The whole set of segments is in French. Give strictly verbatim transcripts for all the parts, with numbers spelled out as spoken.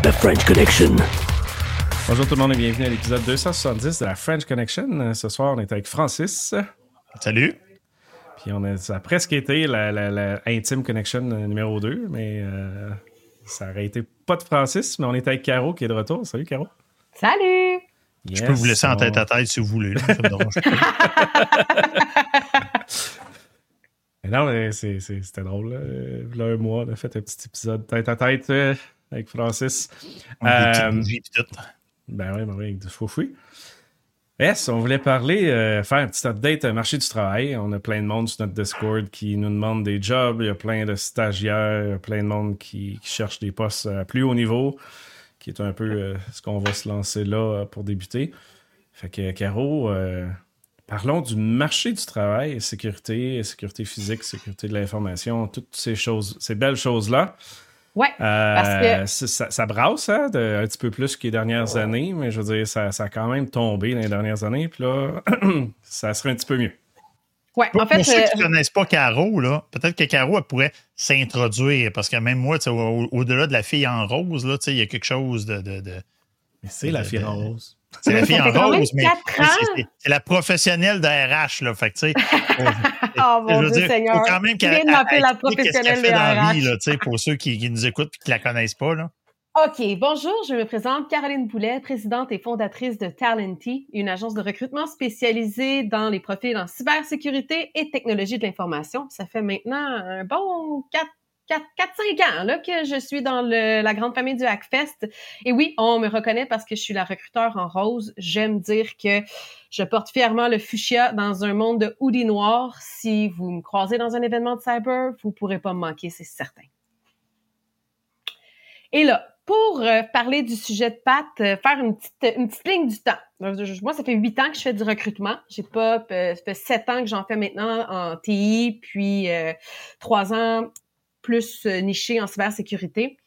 The French Connection. Bonjour tout le monde et bienvenue à l'épisode deux cent soixante-dix de la French Connection. Ce soir, on est avec Francis. Salut. Puis on a, ça a presque été la, la, la Intime Connection numéro deux, mais euh, ça aurait été pas de Francis, mais on est avec Caro qui est de retour. Salut Caro. Salut. Yes, je peux vous laisser on... en tête à tête si vous voulez. Là, ça me dérange pas. Mais non, mais c'est, c'est, c'était drôle. Là. Là, un mois, on a fait un petit épisode tête à tête euh, avec Francis. Euh, des tout. Ben oui, ben oui, avec du faux fouilles. Yes, on voulait parler, euh, faire un petit update marché du travail. On a plein de monde sur notre Discord qui nous demande des jobs. Il y a plein de stagiaires, il y a plein de monde qui, qui cherche des postes à plus haut niveau, qui est un peu euh, ce qu'on va se lancer là pour débuter. Fait que, Caro, euh, parlons du marché du travail, sécurité, sécurité physique, sécurité de l'information, toutes ces choses, ces belles choses-là. Oui, euh, parce que... Ça, ça brasse hein, de, un petit peu plus que les dernières années, mais je veux dire, ça, ça a quand même tombé dans les dernières années, puis là, ça serait un petit peu mieux. Ouais, pour, en fait, pour ceux euh... qui ne connaissent pas Caro, là, peut-être que Caro elle pourrait s'introduire, parce que même moi, au, au-delà de la fille en rose, là, il y a quelque chose de... de, de mais c'est de, la fille de, en rose. C'est la fille en rose, mais, mais c'est, c'est, c'est la professionnelle de R H, là. Fait que, tu sais, oh mon Dieu dire, Seigneur. Faut quand même Tu viens de m'appeler la professionnelle de R H. Là, tu sais, pour ceux qui, qui nous écoutent et qui la connaissent pas, là. OK, bonjour, je me présente Caroline Boulet, présidente et fondatrice de Talenty, une agence de recrutement spécialisée dans les profils en cybersécurité et technologie de l'information. Ça fait maintenant un bon quatre cinq ans là, que je suis dans le, la grande famille du Hackfest. Et oui, on me reconnaît parce que je suis la recruteur en rose. J'aime dire que je porte fièrement le fuchsia dans un monde de hoodie noir. Si vous me croisez dans un événement de cyber, vous pourrez pas me manquer, c'est certain. Et là, pour euh, parler du sujet de Pat, euh, faire une petite, une petite ligne du temps. Moi, ça fait huit ans que je fais du recrutement. J'ai pas, euh, ça fait sept ans que j'en fais maintenant en T I, puis euh, trois ans plus euh, niché en cybersécurité.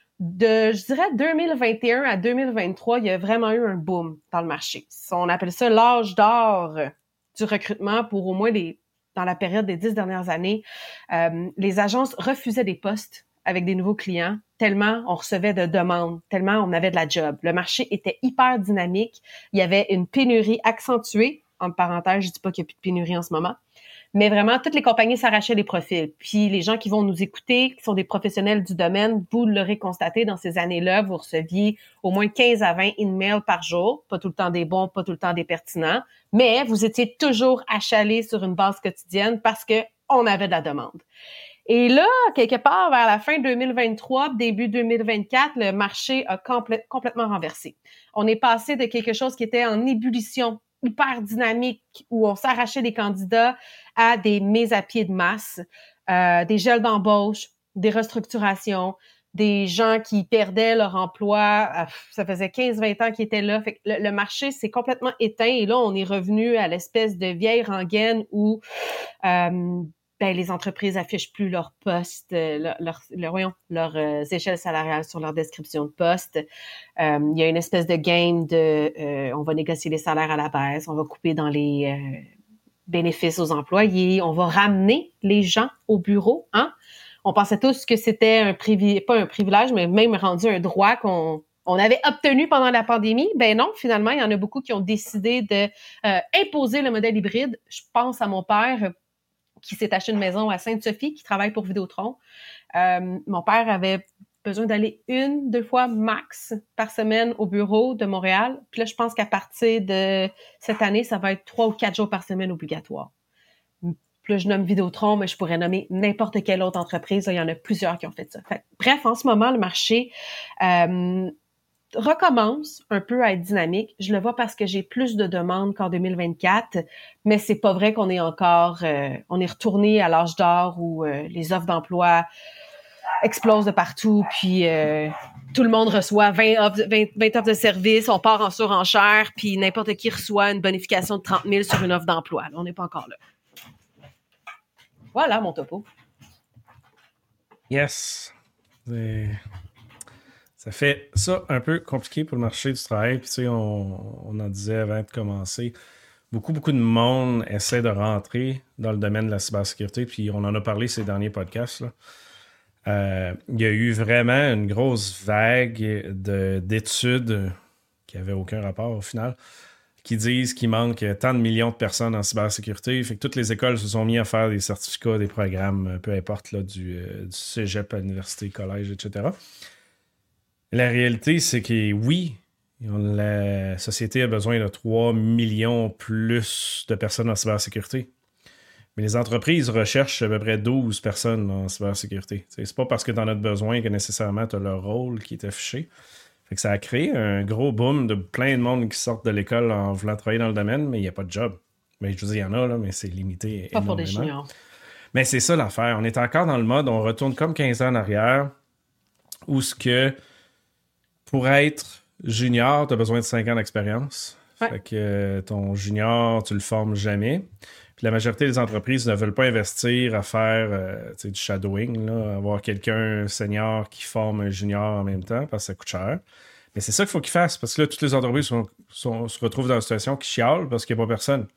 De, je dirais, deux mille vingt et un à deux mille vingt-trois, il y a vraiment eu un boom dans le marché. On appelle ça l'âge d'or du recrutement pour au moins les, dans la période des dix dernières années. Euh, les agences refusaient des postes avec des nouveaux clients, tellement on recevait de demandes, tellement on avait de la job. Le marché était hyper dynamique. Il y avait une pénurie accentuée. En parenthèse, je dis pas qu'il n'y a plus de pénurie en ce moment. Mais vraiment, toutes les compagnies s'arrachaient des profils. Puis les gens qui vont nous écouter, qui sont des professionnels du domaine, vous l'aurez constaté dans ces années-là, vous receviez au moins quinze à vingt emails par jour. Pas tout le temps des bons, pas tout le temps des pertinents. Mais vous étiez toujours achalés sur une base quotidienne parce que on avait de la demande. Et là, quelque part, vers la fin deux mille vingt-trois, début deux mille vingt-quatre, le marché a complè- complètement renversé. On est passé de quelque chose qui était en ébullition, hyper dynamique, où on s'arrachait des candidats à des mises à pied de masse, euh, des gels d'embauche, des restructurations, des gens qui perdaient leur emploi. Euh, ça faisait quinze vingt ans qu'ils étaient là. Fait que le, le marché s'est complètement éteint et là, on est revenu à l'espèce de vieille rengaine où euh, ben, les entreprises affichent plus leurs postes, leur, leur, leur, voyons, leurs euh, échelles salariales sur leur description de poste. Euh, il y a une espèce de game de euh, on va négocier les salaires à la baisse, on va couper dans les euh, bénéfices aux employés, on va ramener les gens au bureau. Hein? On pensait tous que c'était un privilège, pas un privilège, mais même rendu un droit qu'on on avait obtenu pendant la pandémie. Ben non, finalement, il y en a beaucoup qui ont décidé de euh, imposer le modèle hybride. Je pense à mon père qui s'est acheté une maison à Sainte-Sophie, qui travaille pour Vidéotron. Euh, mon père avait besoin d'aller une, deux fois max par semaine au bureau de Montréal. Puis là, je pense qu'à partir de cette année, ça va être trois ou quatre jours par semaine obligatoire. Puis là, je nomme Vidéotron, mais je pourrais nommer n'importe quelle autre entreprise. Là, il y en a plusieurs qui ont fait ça. Fait, bref, en ce moment, le marché euh, recommence un peu à être dynamique. Je le vois parce que j'ai plus de demandes qu'en deux mille vingt-quatre, mais c'est pas vrai qu'on est encore, euh, on est retourné à l'âge d'or où euh, les offres d'emploi explosent de partout, puis euh, tout le monde reçoit vingt offres, vingt, vingt offres de services, on part en surenchère, puis n'importe qui reçoit une bonification de trente mille sur une offre d'emploi. Là, on n'est pas encore là. Voilà mon topo. Yes. Et... ça fait ça un peu compliqué pour le marché du travail. Puis, tu sais, on, on en disait avant de commencer, beaucoup, beaucoup de monde essaie de rentrer dans le domaine de la cybersécurité. Puis, on en a parlé ces derniers podcasts, là. Euh, il y a eu vraiment une grosse vague de, d'études qui n'avaient aucun rapport au final, qui disent qu'il manque tant de millions de personnes en cybersécurité. Fait que toutes les écoles se sont mis à faire des certificats, des programmes, peu importe, là, du, euh, du cégep à l'université, collège, et cetera. La réalité, c'est que oui, la société a besoin de trois millions plus de personnes en cybersécurité. Mais les entreprises recherchent à peu près douze personnes en cybersécurité. T'sais, c'est pas parce que tu en as besoin que nécessairement tu as leur rôle qui est affiché. Fait que ça a créé un gros boom de plein de monde qui sortent de l'école en voulant travailler dans le domaine, mais il n'y a pas de job. Mais je vous dis, il y en a, là, mais c'est limité. Pas énormément. pour des juniors. Mais c'est ça l'affaire. On est encore dans le mode, on retourne comme quinze ans en arrière, où ce que pour être junior, tu as besoin de cinq ans d'expérience. Ouais. Fait que euh, ton junior, tu le formes jamais. Puis la majorité des entreprises ne veulent pas investir à faire euh, du shadowing, là, avoir quelqu'un senior qui forme un junior en même temps, parce que ça coûte cher. Mais c'est ça qu'il faut qu'ils fassent, parce que là, toutes les entreprises sont, sont, se retrouvent dans une situation qui chiale parce qu'il n'y a pas personne.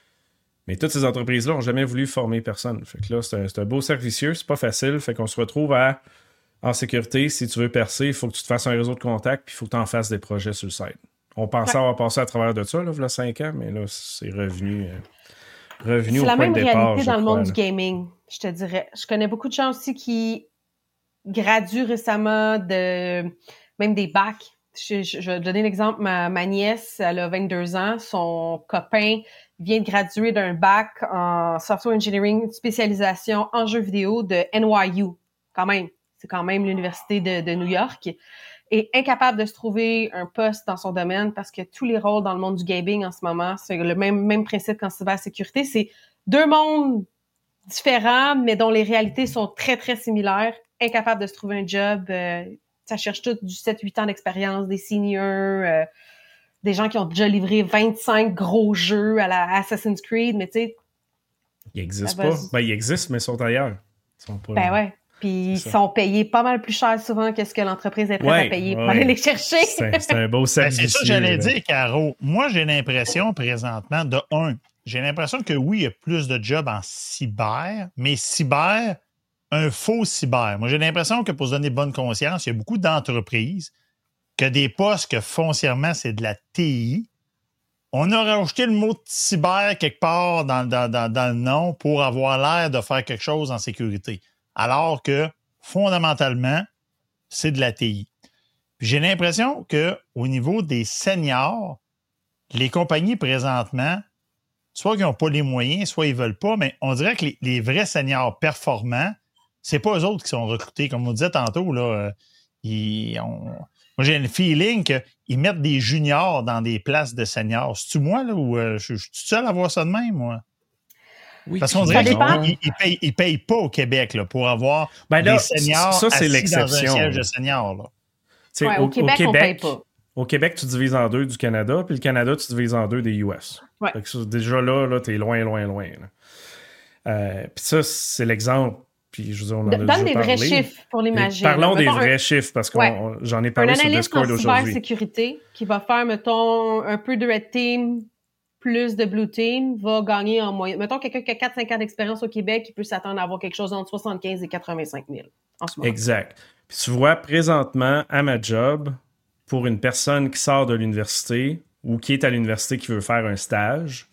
Mais toutes ces entreprises-là n'ont jamais voulu former personne. Fait que là, c'est un, c'est un beau cercle vicieux, c'est pas facile. Fait qu'on se retrouve à, en sécurité, si tu veux percer, il faut que tu te fasses un réseau de contacts, puis il faut que tu en fasses des projets sur le site. On pensait ouais. avoir passé à travers de ça, là, il y a cinq ans, mais là, c'est revenu... Euh, Revenu c'est au la point même de départ, réalité dans le crois, monde là. du gaming, je te dirais. Je connais beaucoup de gens aussi qui graduent récemment de même des bacs. Je, je, je vais te donner l'exemple. Ma, ma nièce, elle a vingt-deux ans. Son copain vient de graduer d'un bac en software engineering, spécialisation en jeux vidéo de N Y U. Quand même, c'est quand même l'université de, de New York. Est incapable de se trouver un poste dans son domaine parce que tous les rôles dans le monde du gaming en ce moment, c'est le même, même principe qu'en cybersécurité. C'est deux mondes différents, mais dont les réalités sont très, très similaires. Incapable de se trouver un job. Euh, ça cherche tout du sept huit ans d'expérience, des seniors, euh, des gens qui ont déjà livré vingt-cinq gros jeux à la Assassin's Creed, mais tu sais... Ils n'existent pas. Ben, ils existent, mais ils sont ailleurs. Ils sont pas... Ben ouais. Puis ils sont payés pas mal plus cher souvent que ce que l'entreprise est prête ouais, à payer pour ouais. aller les chercher. C'est, c'est un beau cercle. Ben, c'est ça que j'allais dire, Caro. Moi, j'ai l'impression présentement, de un, j'ai l'impression que oui, il y a plus de jobs en cyber, mais cyber, un faux cyber. Moi, j'ai l'impression que pour se donner bonne conscience, il y a beaucoup d'entreprises que des postes que foncièrement, c'est de la T I. On a rajouté le mot cyber quelque part dans, dans, dans, dans le nom pour avoir l'air de faire quelque chose en sécurité. Alors que, fondamentalement, c'est de la T I. Puis j'ai l'impression qu'au niveau des seniors, les compagnies présentement, soit qu'ils n'ont pas les moyens, soit ils ne veulent pas, mais on dirait que les, les vrais seniors performants, c'est pas eux autres qui sont recrutés. Comme on disait tantôt, là, ils, on, moi j'ai le feeling qu'ils mettent des juniors dans des places de seniors. C'est-tu moi, là, ou euh, je, je suis seul à voir ça de même, moi? Oui, parce qu'on dirait qu'ils ne payent, ils payent pas au Québec là, pour avoir ben là, des seniors ça, c'est assis l'exception, dans un siège de seniors. Là. Ouais, au, au Québec, au Québec, on paye pas. Au Québec, tu divises en deux du Canada, puis le Canada, tu divises en deux des U S. Ouais. Fait que déjà là, là tu es loin, loin, loin. Euh, puis ça, c'est l'exemple. Puis je veux dire, on en a Donne déjà des parlé. vrais chiffres pour l'imaginer. Parlons des mettons, vrais un... chiffres, parce que ouais. j'en ai parlé sur Discord aujourd'hui. Un analyste en cybersécurité qui va faire, mettons, un peu de Red Team plus de Blue Team va gagner en moyenne. Mettons, quelqu'un qui a quatre cinq ans d'expérience au Québec, il peut s'attendre à avoir quelque chose entre soixante-quinze et quatre-vingt-cinq mille en ce moment. Exact. Puis tu vois, présentement, à ma job, pour une personne qui sort de l'université ou qui est à l'université qui veut faire un stage,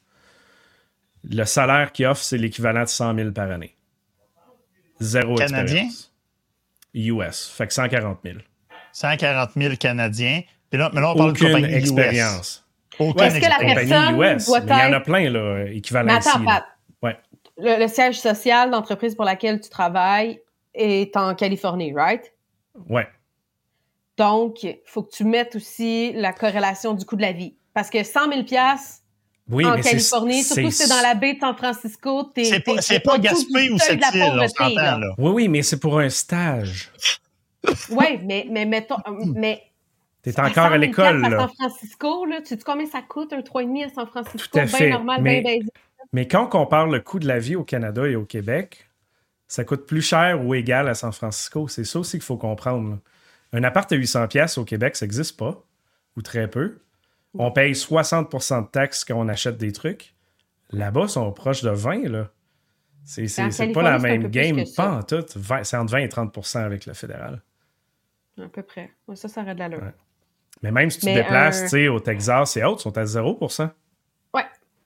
le salaire qu'il offre, c'est l'équivalent de cent mille par année. Zéro Canadien? expérience. U S. Fait que cent quarante mille. cent quarante mille Canadiens. Puis là, mais là, on parle Aucune de compagnie expérience. U S. Aucune Est-ce que la personne U S, doit mais il y en a plein, là, équivalent mais attends, ici. Pat. Ouais. Le, le siège social d'entreprise pour laquelle tu travailles est en Californie, right? Ouais. Donc, il faut que tu mettes aussi la corrélation du coût de la vie. Parce que cent mille dollars oui, en mais Californie, c'est, surtout c'est... si c'est dans la baie de San Francisco, t'es... C'est t'es, pas, c'est t'es pas Gaspé ou cette île, on s'entend, là. là. Oui, oui, mais c'est pour un stage. Oui, mais, mais mettons... mais t'es encore à l'école, là. À San Francisco, là, tu sais combien ça coûte, un trois virgule cinq à San Francisco? Tout à fait. Bien normal, mais, bien basique. Mais quand on compare le coût de la vie au Canada et au Québec, ça coûte plus cher ou égal à San Francisco. C'est ça aussi qu'il faut comprendre, là. Un appart à huit cents dollars au Québec, ça n'existe pas, ou très peu. On paye soixante pour cent de taxes quand on achète des trucs. Là-bas, ils sont proches de vingt, là. C'est, c'est, c'est pas la même game, pas en tout. C'est entre vingt et trente pour cent avec le fédéral. À peu près. Ouais, ça, ça aurait de l'allure. Ouais. Mais même si tu te déplaces, un... tu sais, au Texas et autres, ils sont à zéro pour cent. Ouais.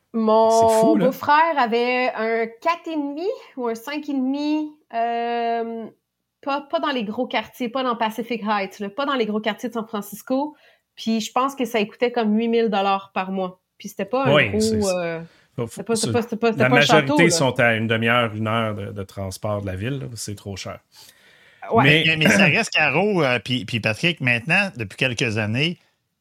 Mon beau-frère avait un quatre virgule cinq ou un cinq virgule cinq, euh, pas, pas dans les gros quartiers, pas dans Pacific Heights, là, pas dans les gros quartiers de San Francisco. Puis je pense que ça coûtait comme huit mille dollars par mois. Puis c'était pas un oui, gros... C'est, euh, c'était pas, c'était pas, c'était pas, c'était la pas majorité château, sont à une demi-heure, une heure de, de transport de la ville. Là, c'est trop cher. Ouais. Mais, mais, mais ça reste, Caro, euh, puis, puis Patrick, maintenant, depuis quelques années,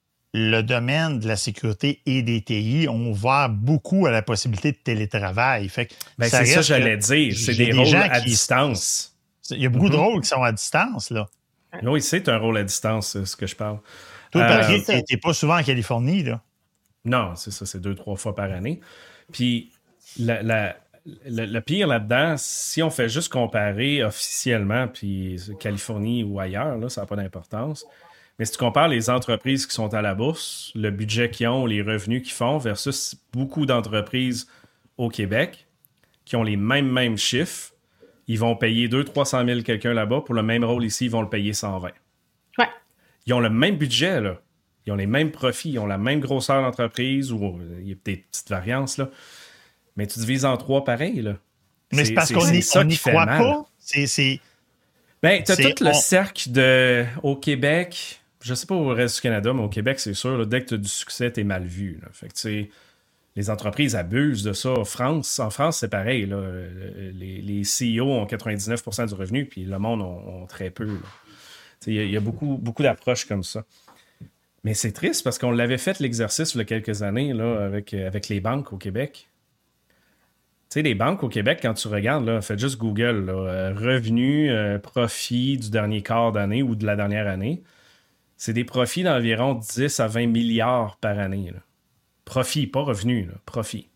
le domaine de la sécurité et des T I ont ouvert beaucoup à la possibilité de télétravail. Fait que ben, ça c'est ça que j'allais dire. C'est des, des rôles à qui, distance. Il y a beaucoup mm-hmm. de rôles qui sont à distance, là. Oui, c'est un rôle à distance, c'est ce que je parle. Toi, euh, Patrick, tu n'es pas souvent en Californie, là. Non, c'est ça, c'est deux, trois fois par année. Puis, la, la, le, le pire là-dedans, si on fait juste comparer officiellement, puis Californie ou ailleurs, là, ça n'a pas d'importance. Mais si tu compares les entreprises qui sont à la bourse, le budget qu'ils ont, les revenus qu'ils font, versus beaucoup d'entreprises au Québec qui ont les mêmes, mêmes chiffres, ils vont payer deux cents à trois cent mille quelqu'un là-bas. Pour le même rôle ici, ils vont le payer cent vingt. Ouais. Ils ont le même budget, là. Ils ont les mêmes profits, ils ont la même grosseur d'entreprise, ou il y a des petites variances, là. Mais tu divises en trois pareil, là. Mais c'est, c'est parce c'est, qu'on n'y croit mal. Pas. C'est, c'est... Ben, tu as tout on... le cercle de... au Québec... Je sais pas au reste du Canada, mais au Québec, c'est sûr, là, dès que tu as du succès, tu es mal vu. Là. Fait que, tu sais, les entreprises abusent de ça. En France, en France c'est pareil. Là. Les, les C E O ont quatre-vingt-dix-neuf pour cent du revenu, puis le monde ont, ont très peu. Il y, y a beaucoup, beaucoup d'approches comme ça. Mais c'est triste parce qu'on l'avait fait l'exercice il y a quelques années là, avec, avec les banques au Québec. Tu sais, les banques au Québec, quand tu regardes, là, fais juste Google, là, euh, revenus, euh, profits du dernier quart d'année ou de la dernière année. C'est des profits d'environ dix à vingt milliards par année. Là. Profits, pas revenus, là, profits.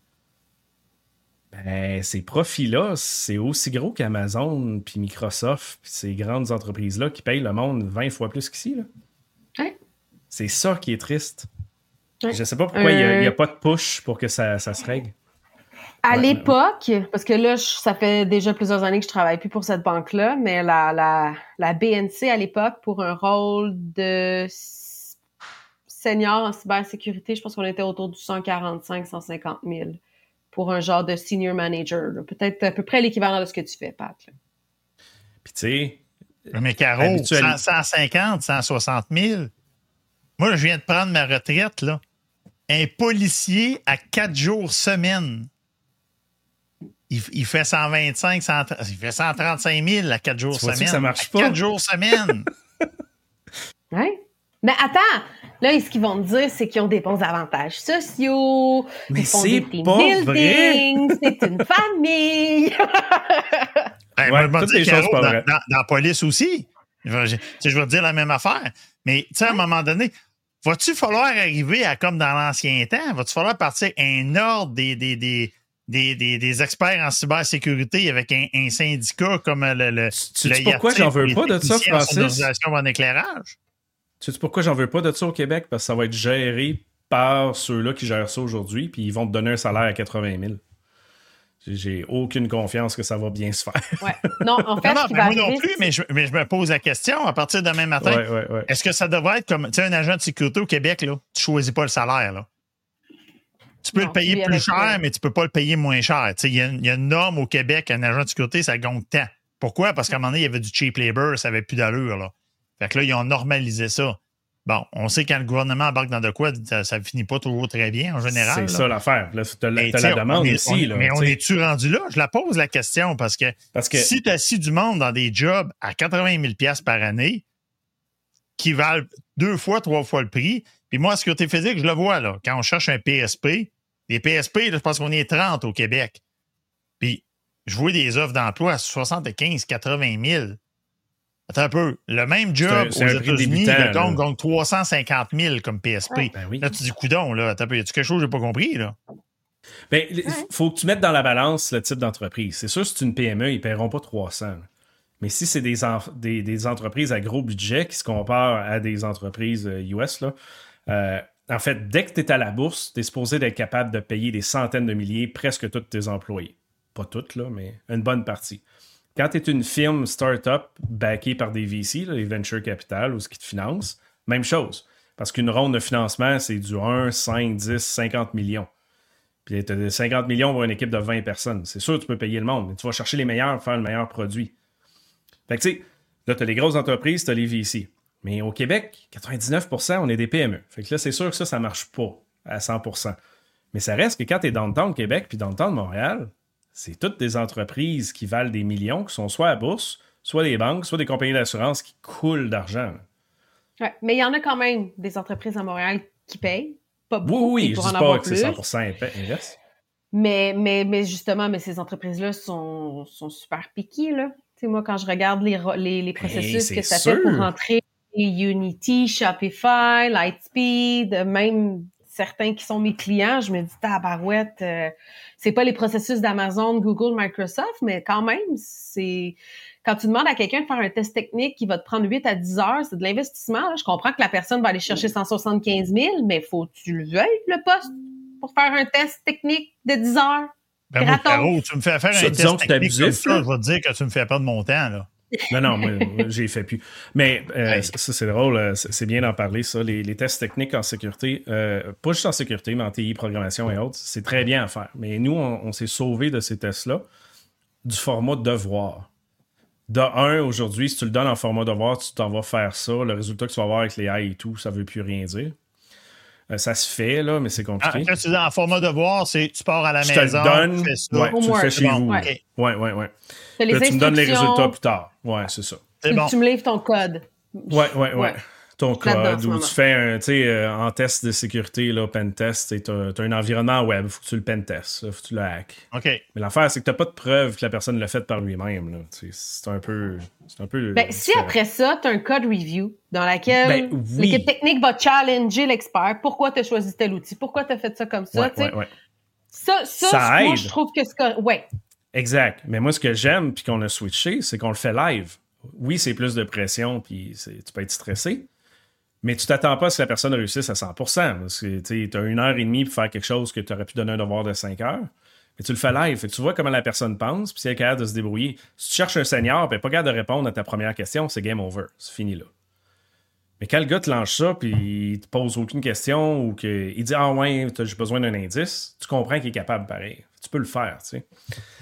Ben, ces profits-là, c'est aussi gros qu'Amazon, puis Microsoft, puis ces grandes entreprises-là qui payent le monde vingt fois plus qu'ici. Là. Ouais. C'est ça qui est triste. Ouais. Je sais pas pourquoi il euh... n'y a, a pas de push pour que ça, ça se règle. À ouais, l'époque, ouais. parce que là, je, ça fait déjà plusieurs années que je travaille plus pour cette banque-là, mais la, la, la B N C à l'époque, pour un rôle de senior en cybersécurité, je pense qu'on était autour du cent quarante-cinq à cent cinquante mille pour un genre de senior manager. Là. Peut-être à peu près l'équivalent de ce que tu fais, Pat. Là. Puis tu sais... Mais Caro, habituel... cent cinquante, cent soixante mille. Moi, je viens de prendre ma retraite, là. Un policier à quatre jours semaine. Il, il fait cent vingt-cinq, cent, il fait cent trente-cinq mille à quatre jours tu semaine. Que ça marche pas. quatre jours semaine. Oui. Mais attends, là, ce qu'ils vont te dire, c'est qu'ils ont des bons avantages sociaux. Mais ils font c'est des team pas building, vrai. C'est une famille. Ben, ouais, moi, je vais te dire, Caro, dans, dans, dans la police aussi. Je, je, je vais te dire la même affaire. Mais, tu sais, à un moment donné, va-tu falloir arriver à comme dans l'ancien temps? Va-tu falloir partir un ordre des, des, des, des, des, des experts en cybersécurité avec un, un syndicat comme le, le, tu le sais pourquoi j'en veux pas de ça, Francis? En éclairage? Tu sais pourquoi j'en veux pas de ça au Québec? Parce que ça va être géré par ceux-là qui gèrent ça aujourd'hui, puis ils vont te donner un salaire à quatre-vingt mille. J'ai aucune confiance que ça va bien se faire. Ouais. Non, en fait, non, non, ce qui ben va moi arriver, non plus, mais je, mais je me pose la question à partir de demain matin. Ouais, ouais, ouais. Est-ce que ça devrait être comme, tu sais, un agent de sécurité au Québec, là, tu choisis pas le salaire, là. Tu peux non, le payer plus cher, le... mais tu peux pas le payer moins cher. Il y, y a une norme au Québec, un agent de sécurité, ça gagne tant. Pourquoi? Parce qu'à un moment donné, il y avait du cheap labor, ça avait plus d'allure, là. Fait que là, ils ont normalisé ça. Bon, on sait quand le gouvernement embarque dans de quoi, ça, ça finit pas toujours très bien, en général. C'est là. ça l'affaire. Là, t'as, la, t'as la demande est, ici. On, là, mais on est-tu rendu là? Je la pose la question parce que, parce que... si tu as assis du monde dans des jobs à quatre-vingt mille dollars par année qui valent deux fois, trois fois le prix, puis moi, en sécurité physique, je le vois, là, quand on cherche un P S P, les P S P, là, je pense qu'on est trente au Québec. Puis, je vois des offres d'emploi à soixante-quinze à quatre-vingt mille. Attends un peu. Le même job c'est un, c'est aux États-Unis, le donc gagne trois cent cinquante mille comme P S P. Ouais. Ben oui. Là, tu dis, coudon, là. Attends un peu. Y a-tu quelque chose que j'ai pas compris, là? Ben, il ouais. faut que tu mettes dans la balance le type d'entreprise. C'est sûr, si c'est une P M E, ils ne paieront pas trois cents. Là. Mais si c'est des, en, des, des entreprises à gros budget qui se comparent à des entreprises U S, là, euh, en fait, dès que tu es à la bourse, tu es supposé d'être capable de payer des centaines de milliers, presque tous tes employés. pas toutes, là, mais une bonne partie. Quand tu es une firme start-up backée par des V C, là, les venture capital ou ce qui te finance, même chose. Parce qu'une ronde de financement, c'est du un, cinq, dix, cinquante millions. Puis tu as cinquante millions pour une équipe de vingt personnes. C'est sûr que tu peux payer le monde, mais tu vas chercher les meilleurs pour faire le meilleur produit. Fait que tu sais, là, tu as les grosses entreprises, tu as les V C. Mais au Québec, quatre-vingt-dix-neuf pour cent, on est des P M E. Fait que là, c'est sûr que ça, ça marche pas à cent pour cent. Mais ça reste que quand tu es dans le temps de Québec puis dans le temps de Montréal, c'est toutes des entreprises qui valent des millions, qui sont soit à bourse, soit des banques, soit des compagnies d'assurance qui coulent d'argent. Ouais, mais il y en a quand même des entreprises à Montréal qui payent. Pas beaucoup, oui, oui, pour je en dis avoir pas que plus. c'est cent pour cent inverse. Mais, mais, mais justement, mais ces entreprises-là sont, sont super piquées, là. Tu sais, moi, quand je regarde les, les, les processus hey, que ça sûr. fait pour rentrer Unity, Shopify, Lightspeed, même certains qui sont mes clients, je me dis, tabarouette, euh, c'est pas les processus d'Amazon, Google, Microsoft, mais quand même, c'est... Quand tu demandes à quelqu'un de faire un test technique qui va te prendre huit à dix heures, c'est de l'investissement. Là. Je comprends que la personne va aller chercher cent soixante-quinze mille, mais faut que tu le veuilles, le poste, pour faire un test technique de dix heures. Ben moi, Caro, tu me fais faire ça, un test technique comme ça, je vais te dire que tu me fais perdre mon temps, là. Non, non, moi, moi j'ai fait plus. Mais euh, hey. ça, c'est drôle, c'est bien d'en parler, ça. Les, les tests techniques en sécurité, euh, pas juste en sécurité, mais en T I, programmation et autres, c'est très bien à faire. Mais nous, on, on s'est sauvés de ces tests-là du format devoir. De un, aujourd'hui, si tu le donnes en format devoir, tu t'en vas faire ça. Le résultat que tu vas avoir avec les A I et tout, ça ne veut plus rien dire. Euh, ça se fait, là, mais c'est compliqué. Ah, quand tu dis en format devoir, c'est tu pars à la je maison, te le donne, tu fais ça. Ouais, tu le fais chez bon, vous. Okay. Ouais, ouais, ouais. Les là, tu me donnes les résultats plus tard. Ouais, c'est ça. C'est bon. Tu me livres ton code. Ouais, ouais, ouais. ouais. Ton code, ou tu fais un, tu sais, euh, en test de sécurité, là, pen test, tu as un environnement web, il faut que tu le pen test, il faut que tu le hack. OK. Mais l'affaire, c'est que tu n'as pas de preuve que la personne l'a fait par lui-même. Là. C'est un peu. C'est un peu. Ben, si après ça, tu as un code review dans laquelle ben, oui. l'équipe technique va challenger l'expert. Pourquoi tu as choisi tel outil? Pourquoi tu as fait ça comme ça? Ouais, ouais, ouais. Ça, ça, ça moi, aide. je trouve que c'est. Ouais. Exact. Mais moi, ce que j'aime, puis qu'on a switché, c'est qu'on le fait live. Oui, c'est plus de pression, puis tu peux être stressé. Mais tu t'attends pas à ce que la personne réussisse à cent pour cent. Parce que tu as une heure et demie pour faire quelque chose que tu aurais pu donner un devoir de cinq heures. Mais tu le fais live. Fait que tu vois comment la personne pense, puis si elle est capable de se débrouiller. Si tu cherches un senior, puis elle n'est pas capable de répondre à ta première question, c'est game over. C'est fini là. Mais quand le gars te lance ça, puis il te pose aucune question, ou qu'il dit « Ah ouais, j'ai besoin d'un indice », tu comprends qu'il est capable pareil. Tu peux le faire, tu sais.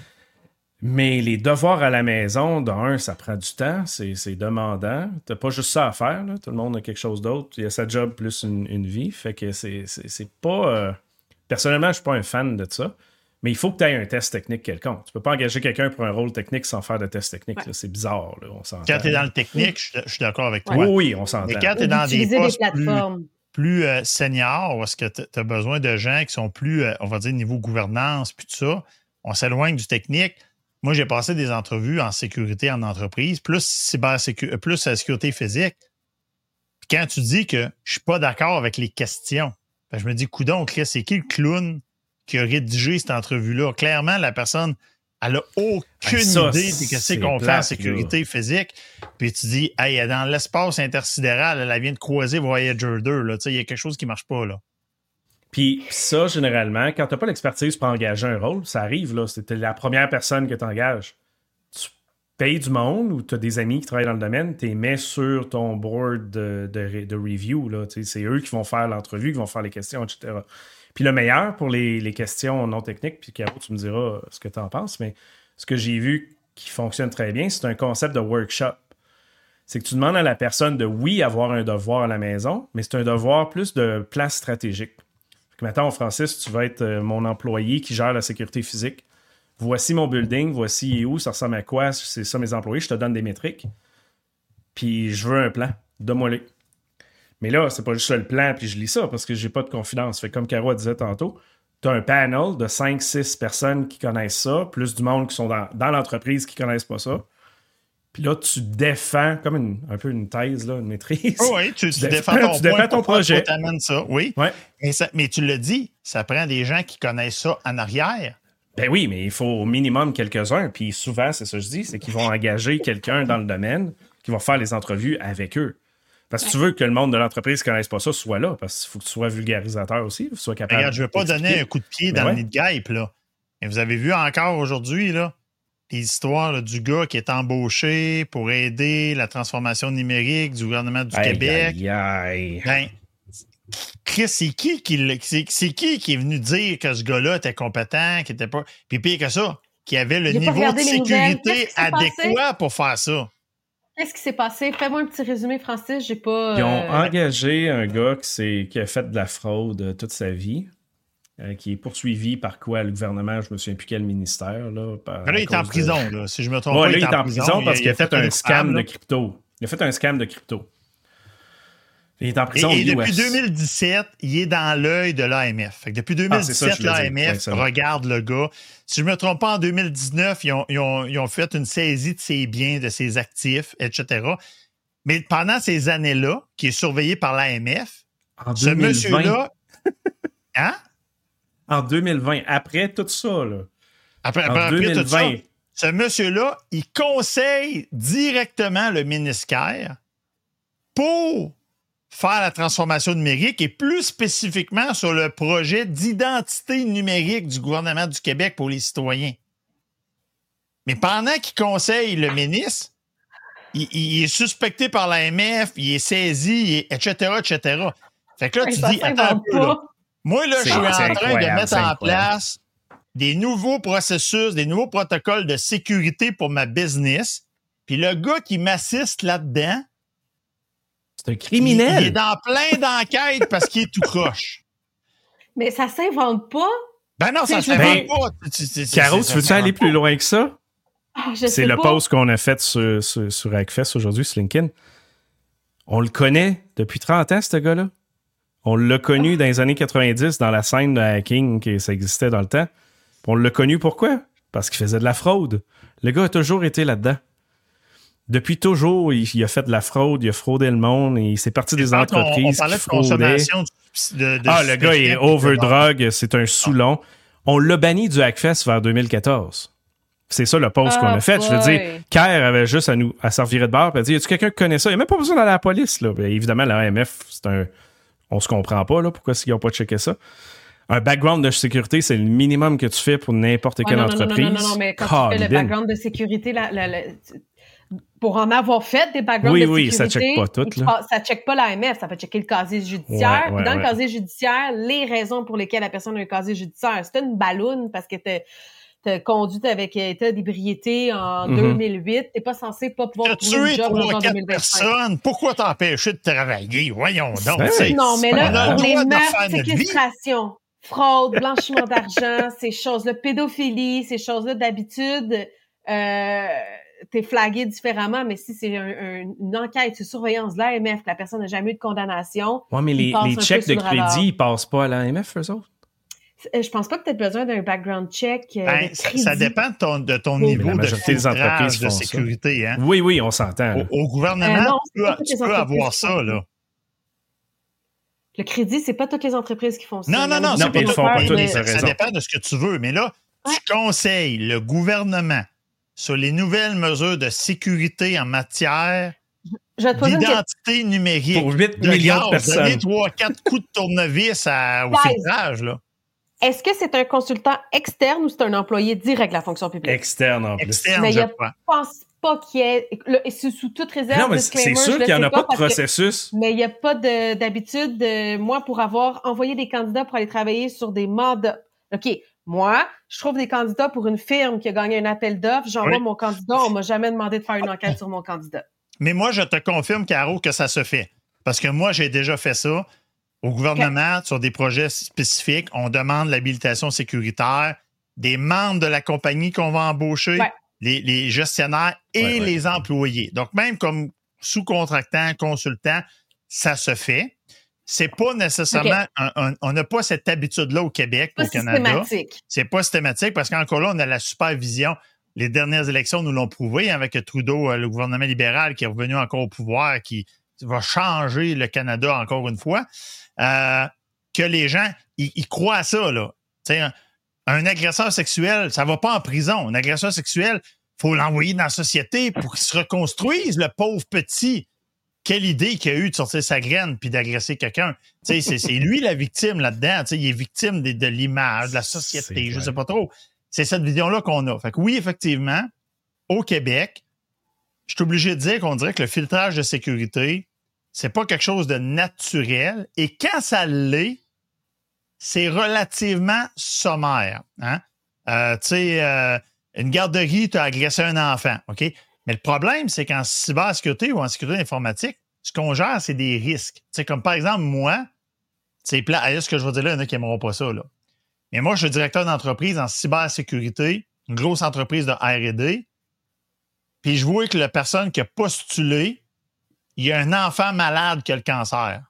Mais les devoirs à la maison, d'un, ça prend du temps, c'est, c'est demandant. T'as pas juste ça à faire, là. Tout le monde a quelque chose d'autre. Il y a sa job plus une, une vie. Fait que c'est, c'est, c'est pas... Euh... Personnellement, je suis pas un fan de ça. Mais il faut que tu aies un test technique quelconque. Tu peux pas engager quelqu'un pour un rôle technique sans faire de test technique. Ouais. C'est bizarre, là. On s'entend. Quand tu es dans le technique, je, je suis d'accord avec toi. Oui, oui, on s'entend. Mais quand tu es dans des postes des plus, plus euh, seniors, où est-ce que tu as besoin de gens qui sont plus, euh, on va dire, niveau gouvernance, puis tout ça, on s'éloigne du technique. Moi, j'ai passé des entrevues en sécurité en entreprise, plus cybersécurité, plus la sécurité physique. Puis quand tu dis que je suis pas d'accord avec les questions, ben je me dis, coudonc, c'est qui le clown qui a rédigé cette entrevue-là? Clairement, la personne, elle a aucune ça, idée de ce qu'on fait en sécurité là. Physique. Puis tu dis, hey, dans l'espace intersidéral, elle vient de croiser Voyager deux. Il y a quelque chose qui marche pas, là. Puis ça, généralement, quand tu n'as pas l'expertise pour engager un rôle, ça arrive, là. C'était la première personne que tu engages. Tu payes du monde ou tu as des amis qui travaillent dans le domaine, tu les mets sur ton board de, de, de review. Là. C'est eux qui vont faire l'entrevue, qui vont faire les questions, et cetera. Puis le meilleur pour les, les questions non techniques, puis Caro, tu me diras ce que tu en penses, mais ce que j'ai vu qui fonctionne très bien, c'est un concept de workshop. C'est que tu demandes à la personne de, oui, avoir un devoir à la maison, mais c'est un devoir plus de place stratégique. Maintenant, Francis, tu vas être mon employé qui gère la sécurité physique. Voici mon building, voici où, ça ressemble à quoi, c'est ça mes employés, je te donne des métriques. Puis je veux un plan, donne-moi-les. Mais là, c'est pas juste le plan, puis je lis ça parce que j'ai pas de confidence. Fait que comme Caro disait tantôt, tu as un panel de cinq six personnes qui connaissent ça, plus du monde qui sont dans, dans l'entreprise qui connaissent pas ça. Puis là, tu défends, comme une, un peu une thèse, là, une maîtrise. Oh oui, tu, tu, tu défends, défends ton, tu défends ton projet. Tu amènes ça, oui. Ouais. Mais, ça, mais tu le dis, ça prend des gens qui connaissent ça en arrière. Ben oui, mais il faut au minimum quelques-uns. Puis souvent, c'est ça que je dis, c'est qu'ils vont engager quelqu'un dans le domaine qui va faire les entrevues avec eux. Parce que tu veux que le monde de l'entreprise ne connaisse pas ça, soit là. Parce qu'il faut que tu sois vulgarisateur aussi, que tu sois capable. Regarde, je ne veux pas donner un coup de pied dans ouais. le nid de guêpe, là. Et vous avez vu encore aujourd'hui, là, les histoires là, du gars qui est embauché pour aider la transformation numérique du gouvernement du aïe, Québec. Aïe, aïe. Ben, Chris, c'est qui qui, c'est, c'est qui qui est venu dire que ce gars-là était compétent, qu'il était pas. Puis pire que ça, qu'il avait le niveau de sécurité adéquat pour faire ça. Qu'est-ce qui s'est passé? Fais-moi un petit résumé, Francis. J'ai pas. Ils ont euh... engagé un gars qui, s'est, qui a fait de la fraude toute sa vie, euh, qui est poursuivi par quoi le gouvernement, je me souviens plus quel ministère. Là, par, là il est en de... prison, là, si je me trompe ouais, pas. Là, il est en prison, prison parce il a, qu'il a fait, fait un scam de crypto. Il a fait un scam de crypto. Il est en prison et, et U S. depuis deux mille dix-sept, il est dans l'œil de l'A M F. Fait que depuis deux mille dix-sept, ah, l'A M F ouais, regarde le gars. Si je ne me trompe pas, en deux mille dix-neuf, ils ont, ils, ont, ils ont fait une saisie de ses biens, de ses actifs, et cetera. Mais pendant ces années-là, qui est surveillé par l'A M F, en ce monsieur-là... Hein? En deux mille vingt, après tout ça, là. Après, après, après tout ça, ce monsieur-là, il conseille directement le ministère pour faire la transformation numérique et plus spécifiquement sur le projet d'identité numérique du gouvernement du Québec pour les citoyens. Mais pendant qu'il conseille le ministre, il, il est suspecté par l'A M F, il est saisi, et cetera, et cetera. Fait que là, tu dis, attends un peu, là. Moi, là, je suis en train de mettre en place des nouveaux processus, des nouveaux protocoles de sécurité pour ma business. Puis le gars qui m'assiste là-dedans, c'est un criminel. Il, il est dans plein d'enquêtes parce qu'il est tout croche. Mais ça s'invente pas. Ben non, ça s'invente pas. Caro, tu veux-tu aller plus loin que ça? Ah, je c'est le pas. post qu'on a fait sur, sur, sur Hackfest aujourd'hui, sur LinkedIn. On le connaît depuis trente ans, ce gars-là. On l'a connu dans les années quatre-vingt-dix dans la scène de hacking, que ça existait dans le temps. On l'a connu pourquoi? Parce qu'il faisait de la fraude. Le gars a toujours été là-dedans. Depuis toujours, il, il a fait de la fraude, il a fraudé le monde, et il s'est parti des entreprises on, on parlait qui de consommation de, de Ah, le gars, il est overdrug, c'est un saoulon. On l'a banni du Hackfest vers deux mille quatorze. C'est ça le post oh, qu'on a fait. Boy. Je veux dire, Kerr avait juste à nous à servir de bar et à dire, y a-tu quelqu'un qui connaît ça? Il n'y a même pas besoin d'aller à la police. Là. Bien, évidemment, l'A M F, c'est un... on se comprend pas là, pourquoi ils n'ont pas checké ça. Un background de sécurité, c'est le minimum que tu fais pour n'importe quelle oh, non, entreprise. Non, non, non, non, mais quand Colin. Tu fais le background de sécurité, la, la, la, pour en avoir fait des backgrounds oui, de oui, sécurité, oui, ça check pas tout. Là. Ça check pas l'A M F, ça fait checker le casier judiciaire. Ouais, ouais, dans ouais. le casier judiciaire, les raisons pour lesquelles la personne a un casier judiciaire, c'est une balloune parce que t'es t'as conduite avec état d'ébriété en mm-hmm. deux mille huit, t'es pas censé pas pouvoir t'as trouver un job en deux mille vingt-cinq. Personnes. Pourquoi t'empêcher de travailler? Voyons donc. C'est... Non, mais là, pour les meurtres, séquestration, fraude, blanchiment d'argent, ces choses-là, pédophilie, ces choses-là, d'habitude, euh, t'es flagué différemment, mais si c'est un, un, une enquête sur surveillance de l'A M F, que la personne n'a jamais eu de condamnation... Oui, mais les, les chèques de crédit, ils passent pas à l'A M F, eux autres? Je pense pas que tu aies besoin d'un background check. Euh, ben, de ça dépend de ton, de ton oui, niveau de filtrage de sécurité. Hein? Oui, oui, on s'entend. Au, au gouvernement, euh, non, tu peux, tu peux avoir ça. Là. Le crédit, c'est pas toutes les entreprises qui font ça. Non, non, non, non c'est pas ils tout, font pas toutes, ça, ça dépend de ce que tu veux. Mais là, ouais. tu conseilles le gouvernement sur les nouvelles mesures de sécurité en matière d'identité numérique. Pour huit millions de personnes. Donner trois quatre coups de tournevis à, au ouais. filtrage, là. Est-ce que c'est un consultant externe ou c'est un employé direct de la fonction publique? Externe, en plus. Externe, mais je je crois. pense pas qu'il y ait... Là, c'est sous toute réserve, non, mais c'est sûr qu'il n'y en a pas de processus. Que, mais il n'y a pas de, d'habitude, de, moi, pour avoir envoyé des candidats pour aller travailler sur des mandats. OK, moi, je trouve des candidats pour une firme qui a gagné un appel d'offres, j'envoie oui. mon candidat, on m'a jamais demandé de faire une enquête sur mon candidat. Mais moi, je te confirme, Caro, que ça se fait. Parce que moi, j'ai déjà fait ça. Au gouvernement, okay. sur des projets spécifiques, on demande l'habilitation sécuritaire des membres de la compagnie qu'on va embaucher, ouais. les, les gestionnaires et ouais, ouais. les employés. Donc, même comme sous-contractant, consultant, ça se fait. C'est pas nécessairement... Okay. Un, un, on n'a pas cette habitude-là au Québec, pas au Canada. Systématique. C'est pas systématique parce qu'encore là, on a la supervision. Les dernières élections nous l'ont prouvé avec Trudeau, le gouvernement libéral qui est revenu encore au pouvoir, qui va changer le Canada encore une fois. Euh, que les gens, ils, ils croient à ça, là. T'sais, un, un agresseur sexuel, ça va pas en prison. Un agresseur sexuel, faut l'envoyer dans la société pour qu'il se reconstruise, le pauvre petit. Quelle idée qu'il a eu de sortir sa graine puis d'agresser quelqu'un. T'sais, c'est, c'est lui la victime là-dedans. T'sais, il est victime de, de l'image, de la société, je sais pas trop. c'est cette vision-là qu'on a. Fait que oui, effectivement, au Québec, je suis obligé de dire qu'on dirait que le filtrage de sécurité, c'est pas quelque chose de naturel. Et quand ça l'est, c'est relativement sommaire. Hein? Euh, tu sais, euh, une garderie, tu as agressé un enfant, OK? Mais le problème, c'est qu'en cybersécurité ou en sécurité informatique, ce qu'on gère, c'est des risques. Tu sais, comme par exemple, moi, c'est plat. Allez, ce que je veux dire là, il y en a qui n'aimeront pas ça, là. Mais moi, je suis directeur d'entreprise en cybersécurité, une grosse entreprise de R et D. Puis je vois que la personne qui a postulé, il y a un enfant malade qui a le cancer.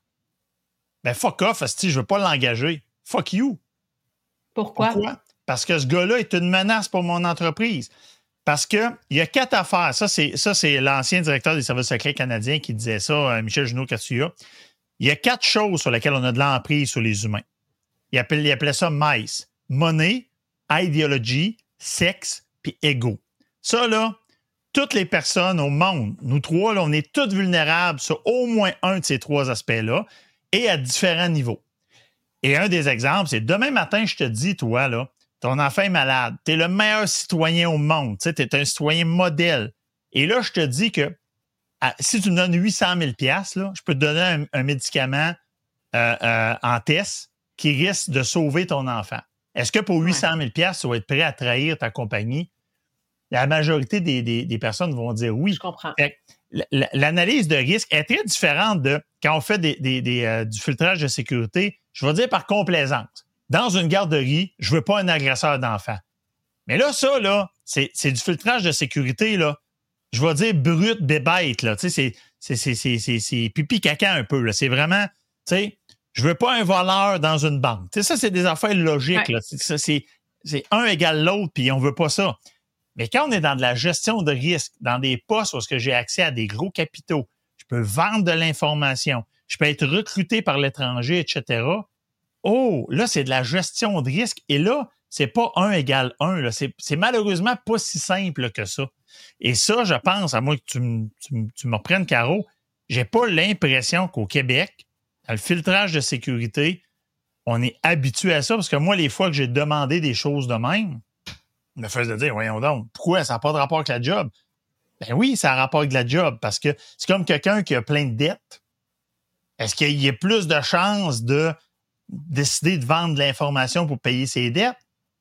Ben, fuck off, asti, je veux pas l'engager. Fuck you. Pourquoi? Pourquoi? Parce que ce gars-là est une menace pour mon entreprise. Parce qu'il y a quatre affaires. Ça, c'est, ça, c'est l'ancien directeur des services secrets canadiens qui disait ça, Michel Junot-Katsuya. Il y a quatre choses sur lesquelles on a de l'emprise sur les humains. Il appelait, il appelait ça M I C E. Monnaie, idéologie, sexe, puis ego. Ça, là, toutes les personnes au monde, nous trois, là, on est toutes vulnérables sur au moins un de ces trois aspects-là et à différents niveaux. Et un des exemples, c'est demain matin, je te dis, toi, là, ton enfant est malade, tu es le meilleur citoyen au monde, tu es un citoyen modèle. Et là, je te dis que à, si tu me donnes huit cent mille dollars, là, je peux te donner un, un médicament euh, euh, en test qui risque de sauver ton enfant. Est-ce que pour huit cent mille dollars, tu vas être prêt à trahir ta compagnie? La majorité des, des, des personnes vont dire oui. Je comprends. Fait, l'analyse de risque est très différente de quand on fait des, des, des, euh, du filtrage de sécurité, je vais dire par complaisance. Dans une garderie, je veux pas un agresseur d'enfants. Mais là, ça, là, c'est, c'est du filtrage de sécurité, là. Je vais dire brut, bébête, là. Tu sais, c'est, c'est, c'est, c'est, c'est, c'est pipi caca un peu, là. C'est vraiment, tu sais, je veux pas un voleur dans une banque. Tu sais, ça, c'est des affaires logiques, ouais. Là. C'est, c'est, c'est un égale l'autre, puis on veut pas ça. Mais quand on est dans de la gestion de risque, dans des postes où j'ai accès à des gros capitaux, je peux vendre de l'information, je peux être recruté par l'étranger, et cetera. Oh, là, c'est de la gestion de risque. Et là, c'est pas un égale un. Là. C'est, c'est malheureusement pas si simple que ça. Et ça, je pense, à moins que tu, m, tu, m, tu me reprennes, Caro, j'ai pas l'impression qu'au Québec, dans le filtrage de sécurité, on est habitué à ça. Parce que moi, les fois que j'ai demandé des choses de même, me faisait dire, voyons donc, pourquoi ça n'a pas de rapport avec la job? Ben oui, ça a un rapport avec la job, parce que c'est comme quelqu'un qui a plein de dettes. Est-ce qu'il y a plus de chances de décider de vendre de l'information pour payer ses dettes?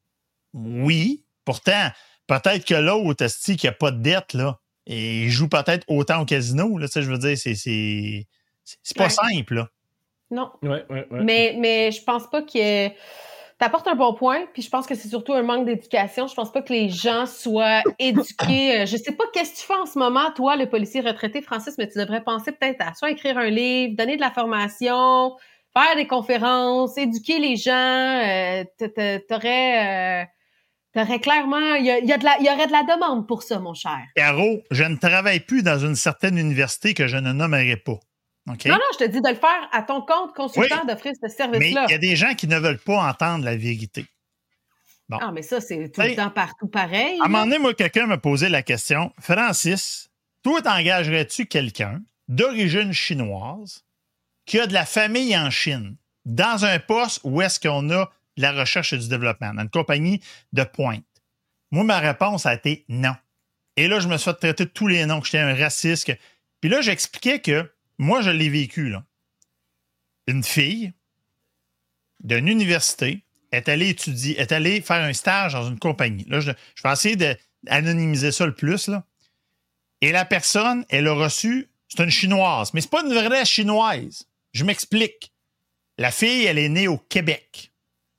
Oui. Pourtant, peut-être que l'autre, esti, qui n'a pas de dette, là, et il joue peut-être autant au casino, là, tu sais, je veux dire, c'est, c'est, c'est pas ouais. simple, là. Non. Ouais, ouais, ouais. Mais, mais je pense pas que... T'apportes un bon point, puis je pense que c'est surtout un manque d'éducation. Je pense pas que les gens soient éduqués. Je sais pas qu'est-ce que tu fais en ce moment, toi, le policier retraité, Francis, mais tu devrais penser peut-être à soit écrire un livre, donner de la formation, faire des conférences, éduquer les gens. Euh, t'aurais, euh, t'aurais clairement... Il y, a, il, y a de la, il y aurait de la demande pour ça, mon cher. Caro, je ne travaille plus dans une certaine université que je ne nommerai pas. Okay. Non, non, je te dis de le faire à ton compte consultant, oui, d'offrir ce service-là. Mais il y a des gens qui ne veulent pas entendre la vérité. Bon. Ah, mais ça, c'est tout hey, le temps partout pareil. À un moment donné, moi, quelqu'un m'a posé la question, Francis, toi, t'engagerais-tu quelqu'un d'origine chinoise qui a de la famille en Chine dans un poste où est-ce qu'on a de la recherche et du développement, dans une compagnie de pointe? Moi, ma réponse a été non. Et là, je me suis fait traiter de tous les noms, que j'étais un raciste. Que... Puis là, j'expliquais que moi, je l'ai vécu, là. Une fille d'une université est allée étudier, est allée faire un stage dans une compagnie. Là, je, je vais essayer d'anonymiser ça le plus, là. Et la personne, elle a reçu, c'est une Chinoise, mais c'est pas une vraie Chinoise. Je m'explique. La fille, elle est née au Québec.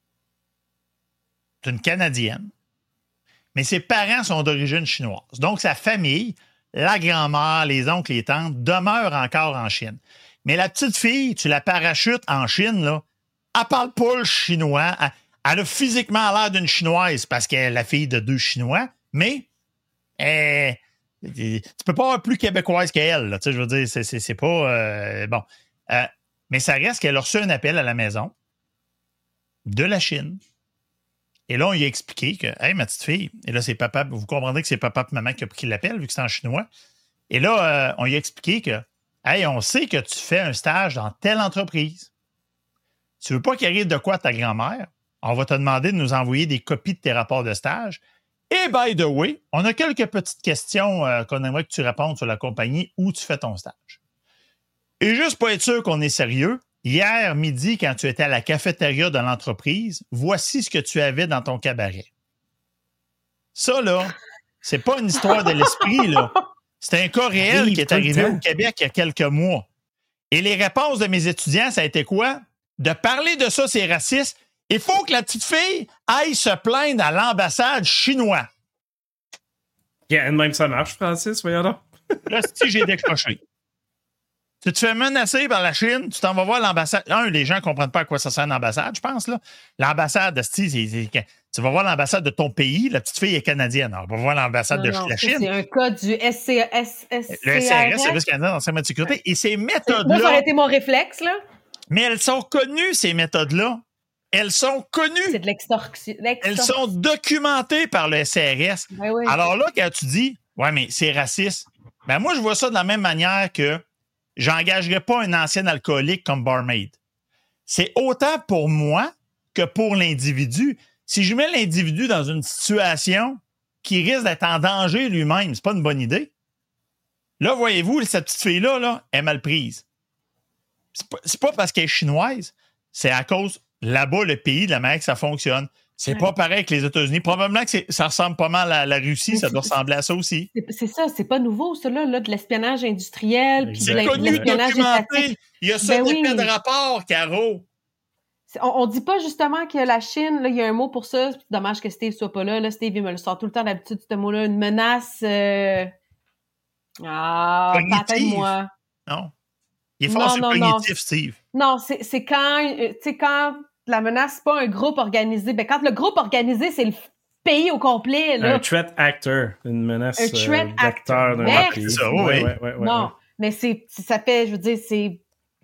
C'est une Canadienne. Mais ses parents sont d'origine chinoise. Donc, sa famille... la grand-mère, les oncles, les tantes demeurent encore en Chine. Mais la petite fille, tu la parachutes en Chine, là, elle parle pas le chinois. Elle, elle a physiquement l'air d'une Chinoise parce qu'elle est la fille de deux Chinois, mais elle, tu peux pas avoir plus québécoise qu'elle. Là, tu sais, je veux dire, c'est, c'est, c'est pas... Euh, bon. Euh, mais ça reste qu'elle a reçu un appel à la maison de la Chine. Et là, on lui a expliqué que, hey, ma petite fille, et là, c'est papa, vous comprendrez que c'est papa et maman qui a pris l'appel, vu que c'est en chinois. Et là, euh, on lui a expliqué que, hey, on sait que tu fais un stage dans telle entreprise. Tu veux pas qu'il arrive de quoi à ta grand-mère? on va te demander de nous envoyer des copies de tes rapports de stage. Et by the way, on a quelques petites questions euh, qu'on aimerait que tu répondes sur la compagnie où tu fais ton stage. Et juste pour être sûr qu'on est sérieux, hier midi, quand tu étais à la cafétéria de l'entreprise, voici ce que tu avais dans ton cabaret. Ça, là, c'est pas une histoire de l'esprit, là. C'est un cas réel Arrive qui est tout le arrivé temps. au Québec il y a quelques mois. Et les réponses de mes étudiants, ça a été quoi? De parler de ça, c'est raciste. Il faut que la petite fille aille se plaindre à l'ambassade chinoise. Yeah, même ça marche, Francis, voyons donc. Là, si j'ai décroché. Tu te fais menacer par la Chine, tu t'en vas voir l'ambassade. Un, les gens ne comprennent pas à quoi ça sert l'ambassade, je pense. Là. L'ambassade, c'est, c'est, c'est, tu vas voir l'ambassade de ton pays, la petite fille est canadienne. Alors, on va voir l'ambassade Non, de non, la ça, Chine. C'est un cas du S C S S. Le S C R S, Service canadien d'enseignement de sécurité. Et ces Moi, ça méthodes-là, aurait été mon réflexe, là. mais elles sont connues, ces méthodes-là. Elles sont connues. C'est de l'extorsion. Elles sont documentées par le S C R S. Ben oui. Alors là, quand tu dis, ouais, mais c'est raciste, ben moi, je vois ça de la même manière que j'engagerais pas un ancien alcoolique comme barmaid. C'est autant pour moi que pour l'individu. Si je mets l'individu dans une situation qui risque d'être en danger lui-même, c'est pas une bonne idée. Là, voyez-vous, cette petite fille-là, là, elle est mal prise. C'est pas, c'est pas parce qu'elle est chinoise, c'est à cause, là-bas, le pays, de la manière que ça fonctionne. C'est Ouais. pas pareil que les États-Unis. Probablement que c'est, ça ressemble pas mal à la Russie, Mais ça doit c'est- ressembler à ça aussi. C'est, c'est ça, c'est pas nouveau, ça, là, là de l'espionnage industriel, puis de C'est l'in- de connu, l'espionnage étatique. documenté. Il y a ça Ben des oui. faits de rapport, Caro. C'est- On, on dit pas justement que la Chine, là, il y a un mot pour ça. C'est dommage que Steve soit pas là. Là, Steve, il me le sort tout le temps d'habitude, ce mot-là. Une menace. euh, Ah, Cognitive. patate-moi. Non. Il est Non, fort sur non, le non. cognitif, Steve. Non, c'est, c'est quand, euh, tu sais, quand la menace, c'est pas un groupe organisé. Ben, quand le groupe organisé, c'est le f- pays au complet, là. Un threat actor, une menace Un threat euh, d'acteur actor. d'un Merci. pays. C'est ça, oui. Ouais, ouais, ouais, ouais, non, ouais. mais c'est, ça fait, je veux dire, c'est.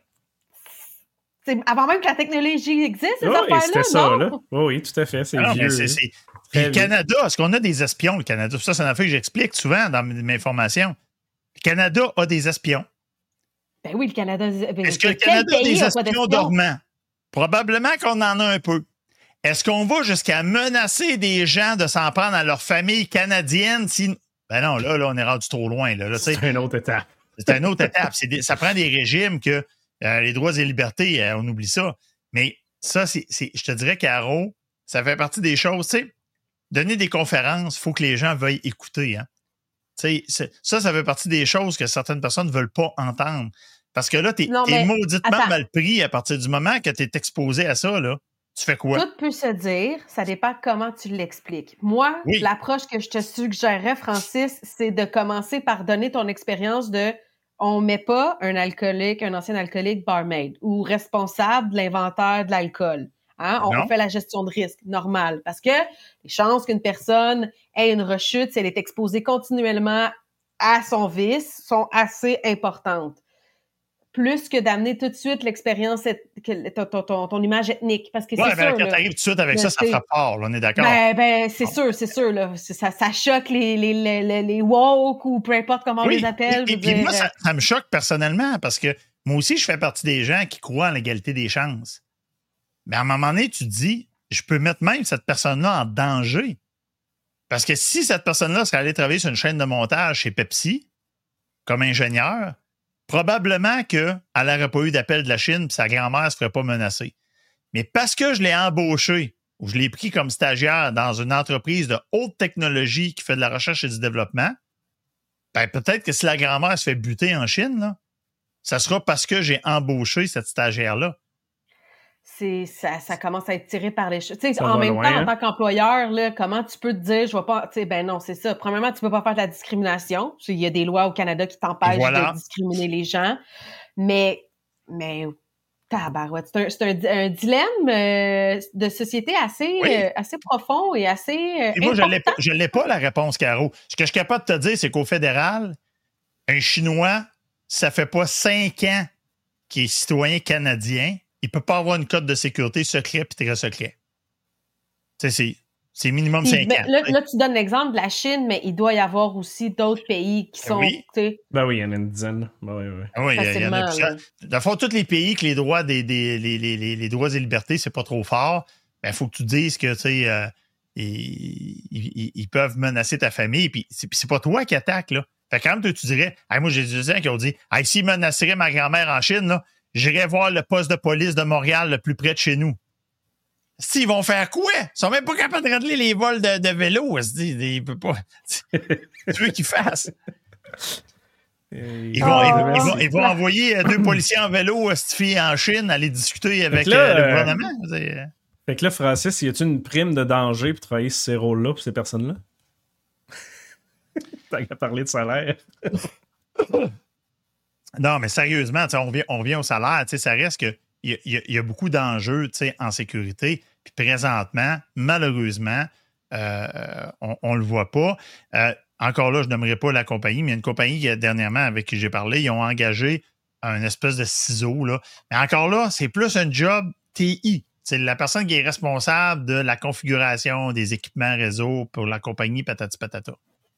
c'est avant même que la technologie existe, ces Oui, affaires-là, c'était non? ça, là. Oui, oui, tout à fait. C'est Ah non, vieux. mais c'est, c'est... Très Puis le vieux. Canada, est-ce qu'on a des espions, le Canada? Ça, c'est une affaire que j'explique souvent dans mes mes formations. Le Canada a des espions. Ben oui, le Canada. Ben, Est-ce que le quel Canada a pays des a pas espions d'espions? dormants? Probablement qu'on en a un peu. Est-ce qu'on va jusqu'à menacer des gens de s'en prendre à leur famille canadienne? Si... Ben non, là, là, on est rendu trop loin. Là, là, tu sais. C'est une autre étape. C'est une autre étape. C'est des- ça prend des régimes que euh, les droits et libertés, euh, on oublie ça. Mais ça, c'est, c'est, je te dirais, Caro, ça fait partie des choses. Tu sais, donner des conférences, il faut que les gens veuillent écouter. Hein. Tu sais, c'est- ça, ça fait partie des choses que certaines personnes ne veulent pas entendre. Parce que là, tu Non, es mais mauditement attends. mal pris à partir du moment que tu es exposé à ça. Là. Tu fais quoi? Tout peut se dire, ça dépend comment tu l'expliques. Moi, Oui. l'approche que je te suggérerais, Francis, c'est de commencer par donner ton expérience de on met pas un alcoolique, un ancien alcoolique barmaid ou responsable de l'inventaire de l'alcool. Hein? On, Non. on fait la gestion de risque normale parce que les chances qu'une personne ait une rechute si elle est exposée continuellement à son vice sont assez importantes. Plus que d'amener tout de suite l'expérience, et- que- ton, ton, ton, ton image ethnique. Parce que Ouais, c'est ben, sûr, quand là. tu arrives tout de suite avec Mais ça, ça c'est- frappe fort. Là, on est d'accord. Ben, ben, c'est sûr, c'est sûr, là. C'est- Ça, ça choque les, les, les, les, les woke ou peu importe comment on Oui. les appelle. Et, je et veux puis dire, moi, ça, ça me choque personnellement parce que moi aussi, je fais partie des gens qui croient en l'égalité des chances. Mais à un moment donné, tu te dis, je peux mettre même cette personne-là en danger. Parce que si cette personne-là serait allée travailler sur une chaîne de montage chez Pepsi, comme ingénieur, probablement qu'elle n'aurait pas eu d'appel de la Chine puis sa grand-mère ne se ferait pas menacer. Mais parce que je l'ai embauché ou je l'ai pris comme stagiaire dans une entreprise de haute technologie qui fait de la recherche et du développement, ben peut-être que si la grand-mère se fait buter en Chine, là, ça sera parce que j'ai embauché cette stagiaire-là. c'est, ça, ça commence à être tiré par les cheveux. Tu sais, Ça en va même loin, temps, hein? en tant qu'employeur, là, comment tu peux te dire, je vais pas, tu sais, ben non, c'est ça. Premièrement, tu peux pas faire de la discrimination. Il y a des lois au Canada qui t'empêchent Voilà. de discriminer les gens. Mais, mais, tabarouette, c'est un, c'est un, un dilemme euh, de société assez, Oui. euh, assez profond et assez euh, Et moi, je important. ne l'ai pas la réponse, Caro. Ce que je suis capable de te dire, c'est qu'au fédéral, un Chinois, ça fait pas cinq ans qu'il est citoyen canadien, il peut pas avoir une cote de sécurité secret puis très secret. Tu sais, c'est, c'est minimum Puis, cinq mais ans. là, tu sais. là, tu donnes l'exemple de la Chine, mais il doit y avoir aussi d'autres pays qui sont, Oui. tu sais, Ben oui, il y en a une dizaine. Ben oui, oui. Ah oui, il y a- il y en a facilement, plusieurs. là. Dans le fond, tous les pays que les droits des, des les, les, les, les droits et libertés, c'est pas trop fort. ben, faut que tu dises que, tu sais, euh, ils, ils, ils peuvent menacer ta famille, puis c'est, c'est pas toi qui attaques, là. Fait que quand tu, tu dirais, hey, moi, j'ai des gens qui ont dit, hey, s'ils menaceraient ma grand-mère en Chine, là, j'irais voir le poste de police de Montréal le plus près de chez nous. S'ils vont faire quoi? Ils sont même pas capables de régler les vols de, de vélo. Ils peuvent pas. Tu veux qu'ils fassent? Ils vont, oh, ils, vont, ils, vont, ils vont envoyer deux policiers en vélo en Chine aller discuter avec là, euh, le gouvernement. Euh, fait que là, Francis, y a-t-il une prime de danger pour travailler sur ces rôles-là pour ces personnes-là? T'as qu'à parler de salaire. Non, mais sérieusement, on revient, on revient au salaire. Ça reste que il y, y, y a beaucoup d'enjeux en sécurité. Puis présentement, malheureusement, euh, on ne le voit pas. Euh, encore là, je n'aimerais pas la compagnie, mais il y a une compagnie qui, dernièrement avec qui j'ai parlé, ils ont engagé un espèce de ciseau. Là. Mais encore là, c'est plus un job T I. C'est la personne qui est responsable de la configuration des équipements réseau pour la compagnie patati patata.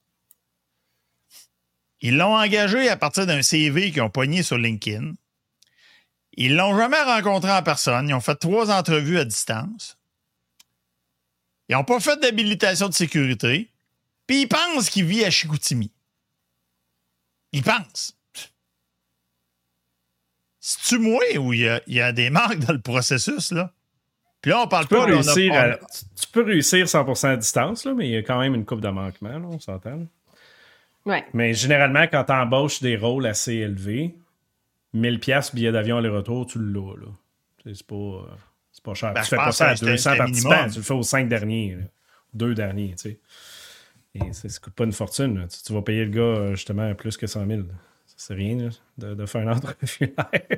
Ils l'ont engagé à partir d'un C V qu'ils ont pogné sur LinkedIn. Ils l'ont jamais rencontré en personne. Ils ont fait trois entrevues à distance. Ils n'ont pas fait d'habilitation de sécurité. Puis ils pensent qu'il vit à Chicoutimi. Ils pensent. C'est-tu moi ou il y a, il y a des marques dans le processus, là? Puis là, on parle tu peux pas... Réussir on a, on a... à, tu, tu peux réussir cent pour cent à distance, là, mais il y a quand même une coupe de manquements, là, on s'entend. Là. Ouais. Mais généralement, quand tu embauches des rôles assez élevés, mille piastres billet d'avion aller-retour, tu l'as. Là. C'est, c'est, pas, euh, c'est pas cher. Ben, tu fais pas ça à deux cents participants, minimum. tu le fais aux cinq derniers. Là. Deux derniers, tu sais. Et ça ne coûte pas une fortune. Tu, tu vas payer le gars, justement, plus que cent mille. Ça, c'est rien là, de, de faire une entrevue.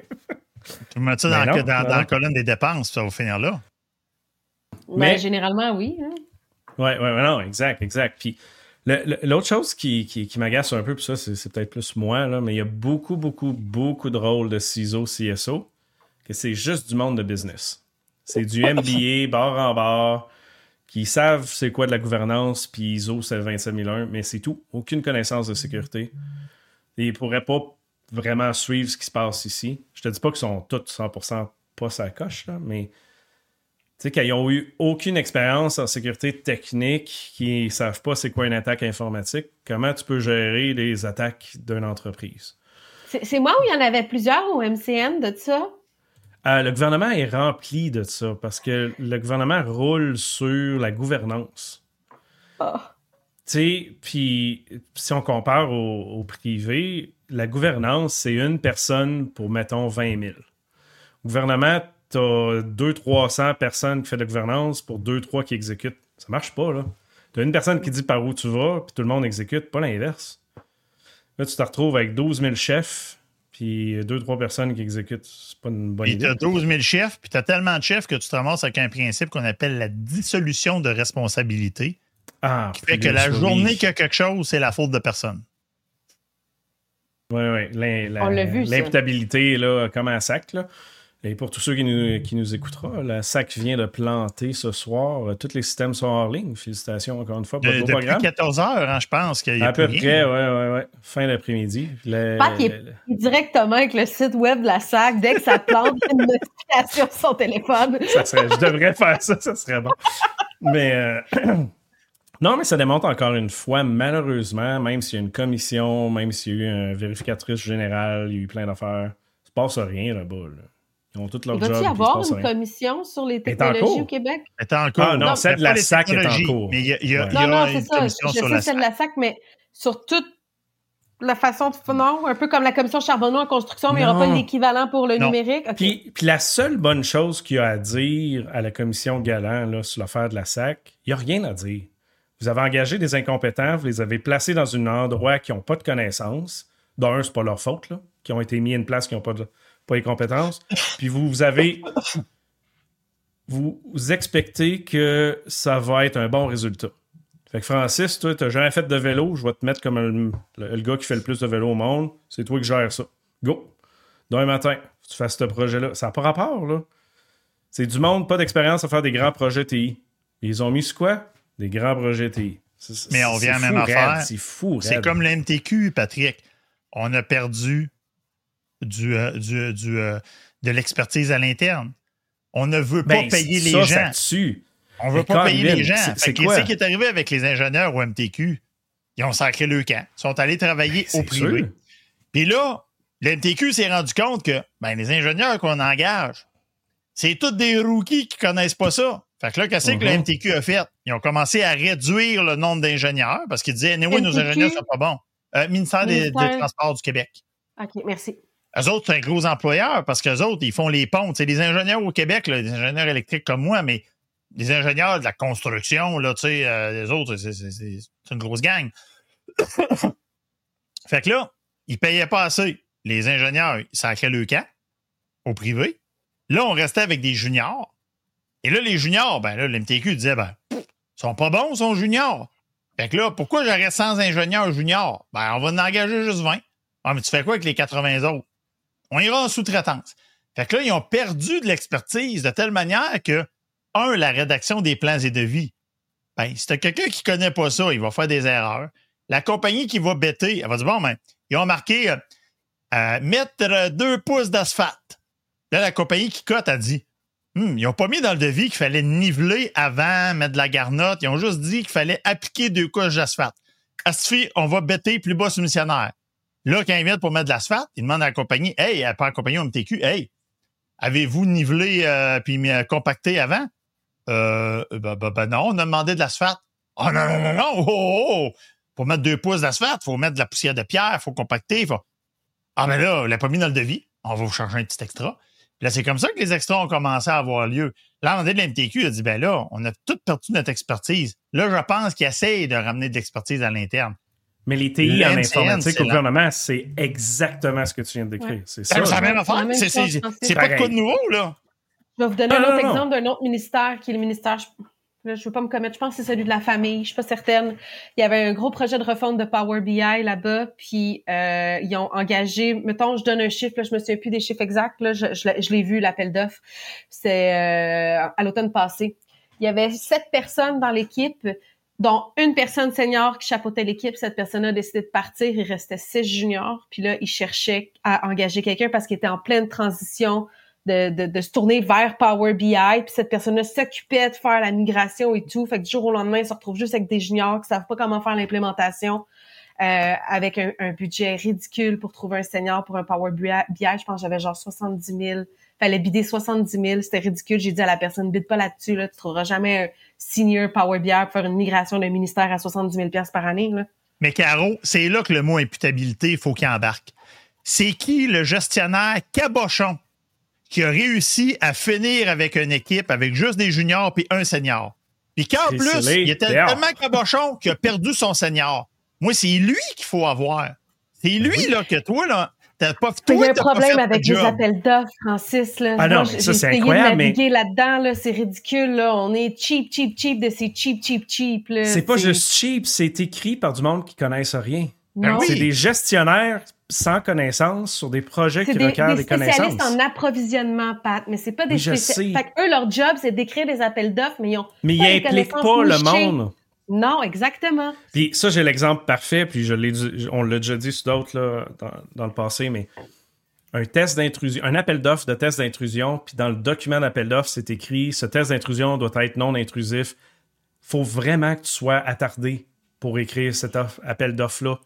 Tu mets ça dans, non, dans, dans la colonne des dépenses, ça va finir là. Mais ben, généralement, oui. Oui, oui, ouais, non, exact, exact. Puis le, le, l'autre chose qui, qui, qui m'agace un peu, puis ça, c'est, c'est peut-être plus moi, là, mais il y a beaucoup, beaucoup, beaucoup de rôles de C I S O, C S O, que c'est juste du monde de business. C'est du M B A, bord en bord, qui savent c'est quoi de la gouvernance, puis I S O, c'est vingt-sept mille un, mais c'est tout. Aucune connaissance de sécurité. Et ils ne pourraient pas vraiment suivre ce qui se passe ici. Je te dis pas qu'ils sont tous cent pour cent pas sa coche, là, mais tu sais, qu'ils n'ont eu aucune expérience en sécurité technique, qui ne savent pas c'est quoi une attaque informatique, comment tu peux gérer les attaques d'une entreprise? C'est, c'est moi ou il y en avait plusieurs au M C N de ça? Euh, le gouvernement est rempli de ça parce que le gouvernement roule sur la gouvernance. Oh. Tu sais, puis si on compare au, au privé, la gouvernance, c'est une personne pour, mettons, vingt mille. Au gouvernement, tu as deux cents à trois cents personnes qui font de la gouvernance pour deux trois qui exécutent. Ça marche pas, là. Tu as une personne qui dit par où tu vas, puis tout le monde exécute, pas l'inverse. Là, tu te retrouves avec douze mille chefs, puis deux trois personnes qui exécutent. C'est pas une bonne puis idée. Tu as douze mille chefs, puis tu as tellement de chefs que tu te ramasses avec un principe qu'on appelle la dissolution de responsabilité. Ah, qui fait que la journée qu'il y a quelque chose, c'est la faute de personne. Oui, oui. L'im, la, On l'a vu, l'imputabilité, là, comme un sac, là. Et pour tous ceux qui nous, qui nous écouteront, la S A C vient de planter ce soir. Tous les systèmes sont hors ligne. Félicitations encore une fois pour de, le beau depuis programme. quatorze heures, hein, je pense qu'il y a à peu rien. près, oui, oui, oui. Fin d'après-midi. Le, Pat, il est le... directement avec le site web de la S A C. Dès que ça plante, une notification sur son téléphone. Ça serait, je devrais faire ça, ça serait bon. Mais euh, non, mais ça démontre encore une fois, malheureusement, même s'il y a une commission, même s'il y a eu une vérificatrice générale, il y a eu plein d'affaires, il ne se passe rien là-bas. Là. Ils ont tout leur job. Va-t-il y avoir une rien. commission sur les technologies au Québec? Elle est en cours. Ah non, non celle de la S A C est en cours. Mais il y a, il y a, ouais. il y a non, non, une c'est ça. commission Je sur sais la celle de la S A C, mais sur toute la façon de... Non, un peu comme la commission Charbonneau en construction, mais il n'y aura pas l'équivalent pour le non. numérique. Okay. Puis, puis la seule bonne chose qu'il y a à dire à la commission Galland là, sur l'affaire de la S A C, il n'y a rien à dire. Vous avez engagé des incompétents, vous les avez placés dans un endroit qui n'ont pas de connaissances. D'un, c'est pas leur faute, là, qui ont été mis à une place qui n'ont pas, de, pas les compétences. Puis vous, vous avez... Vous, vous expectez que ça va être un bon résultat. Fait que Francis, toi, tu n'as jamais fait de vélo, je vais te mettre comme le, le, le gars qui fait le plus de vélo au monde. C'est toi qui gères ça. Go! Demain matin, tu fasses ce projet-là. Ça n'a pas rapport, là. C'est du monde, pas d'expérience à faire des grands projets T I. Ils ont mis sur quoi? Des grands projets T I. C'est, Mais on vient à la même raide, affaire. c'est fou, raide. C'est comme le M T Q, Patrick. On a perdu du, euh, du, du, euh, de l'expertise à l'interne. On ne veut pas Ben, payer ça, les ça gens. tue. On veut Mais pas payer Colin, les gens. c'est- Fait c'est que quoi? Qu'est-ce qui est arrivé avec les ingénieurs au M T Q? Ils ont sacré le camp. Ils sont allés travailler C'est au privé. sûr. Puis là, le M T Q s'est rendu compte que ben, les ingénieurs qu'on engage, c'est tous des rookies qui connaissent pas ça. Fait que là, qu'est-ce que Mhm. le M T Q a fait? Ils ont commencé à réduire le nombre d'ingénieurs parce qu'ils disaient, anyway, nos M T Q? ingénieurs sont pas bons. Euh, ministère des, Ministère- des Transports du Québec. OK, merci. Eux autres, c'est un gros employeur parce qu'eux autres, ils font les ponts. C'est les ingénieurs au Québec, là, des ingénieurs électriques comme moi, mais les ingénieurs de la construction, là, tu sais, euh, les autres, c'est, c'est, c'est, c'est une grosse gang. Fait que là, ils payaient pas assez. Les ingénieurs, ils sacraient le camp au privé. Là, on restait avec des juniors. Et là, les juniors, ben là, l'M T Q disait, ben, pff, ils sont pas bons, ils sont juniors. Fait que là, pourquoi j'aurais cent ingénieurs juniors? Ben, on va en engager juste vingt. Ah, mais tu fais quoi avec les quatre-vingts autres? On ira en sous-traitance. Fait que là, ils ont perdu de l'expertise de telle manière que, un, la rédaction des plans et devis. Ben, si t'as quelqu'un qui connaît pas ça, il va faire des erreurs. La compagnie qui va bêter, elle va dire, bon, ben, ils ont marqué euh, euh, mettre deux pouces d'asphalte. Là, la compagnie qui cote a dit, Hum, ils n'ont pas mis dans le devis qu'il fallait niveler avant, mettre de la garnotte. Ils ont juste dit qu'il fallait appliquer deux couches d'asphalte. Astifi, on va bêter plus bas sur le missionnaire. Là, quand ils viennent pour mettre de l'asphalte, ils demandent à la compagnie, hey, pas à la compagnie au M T Q, hey, avez-vous nivelé euh, puis mis, euh, compacté avant? Euh, ben, ben, ben non, on a demandé de l'asphalte. Oh non, non, non, non, oh, oh, oh. Pour mettre deux pouces d'asphalte, il faut mettre de la poussière de pierre, il faut compacter. Faut... Ah, ben là, on l'a pas mis dans le devis. On va vous changer un petit extra. Puis là, c'est comme ça que les extras ont commencé à avoir lieu. Là, à un moment donné, de l'M T Q a dit, ben là, on a tout perdu notre expertise. Là, je pense qu'ils essayent de ramener de l'expertise à l'interne. Mais les T I en Le M C N, informatique c'est au la- gouvernement, c'est exactement ce que tu viens de décrire. Ouais. C'est C'est ça. la même là. affaire. la même C'est, chose, c'est, Francis. c'est pas de quoi de Pareil. nouveau, là. Je vais vous donner Non, un autre non, non. exemple d'un autre ministère qui est le ministère. Je, là, je veux pas me commettre. Je pense que c'est celui de la famille. Je suis pas certaine. Il y avait un gros projet de refonte de Power B I là-bas, puis euh, ils ont engagé. Mettons, je donne un chiffre. Là, je me souviens plus des chiffres exacts. Là, je, je, l'ai- je l'ai vu l'appel d'offres. C'est euh, à l'automne passé. Il y avait sept personnes dans l'équipe, dont une personne senior qui chapeautait l'équipe. Cette personne a décidé de partir. Il restait six juniors. Puis là, il cherchait à engager quelqu'un parce qu'il était en pleine transition de, de, de se tourner vers Power B I. Puis cette personne-là s'occupait de faire la migration et tout. Fait que du jour au lendemain, il se retrouve juste avec des juniors qui savent pas comment faire l'implémentation, euh, avec un, un budget ridicule pour trouver un senior pour un Power B I. Je pense que j'avais genre soixante-dix mille. Fallait bider soixante-dix mille. C'était ridicule. J'ai dit à la personne, bide pas là-dessus, là. Tu trouveras jamais un senior Power B I pour faire une migration d'un ministère à soixante-dix mille dollars par année, là. Mais Caro, c'est là que le mot imputabilité, il faut qu'il embarque. C'est qui le gestionnaire cabochon qui a réussi à finir avec une équipe avec juste des juniors puis un senior? Puis qu'en Chris plus, Lay, il était dehors. tellement cabochon qu'il a perdu son senior. Moi, c'est lui qu'il faut avoir. C'est lui, Oui. là, que toi, là, t'as pas, Il y toi, a un t'as pas problème fait avec le les job. appels d'offres, Francis. Là. Ah non, Moi, mais j'ai ça, c'est essayé incroyable, de mais- naviguer là-dedans. Là, c'est ridicule. Là. On est cheap, cheap, cheap de ces cheap, cheap, cheap. Là. C'est pas juste cheap, c'est écrit par du monde qui connaissent rien. Non. oui. C'est des gestionnaires sans connaissances sur des projets C'est qui des, requièrent des des connaissances. spécialistes en approvisionnement, Pat, mais c'est pas des Oui, je spécialistes. sais. Fait que eux, leur job, c'est d'écrire des appels d'offres, mais ils ont Mais pas ils les impliquent connaissances pas le nichées. monde. Non, exactement. Puis ça, j'ai l'exemple parfait, puis je l'ai dit- on l'a déjà dit sur d'autres là, dans, dans le passé, mais un test d'intrusion, un appel d'offres de test d'intrusion, puis dans le document d'appel d'offres, c'est écrit « Ce test d'intrusion doit être non intrusif ». Faut vraiment que tu sois attardé pour écrire cet off- appel d'offre-là.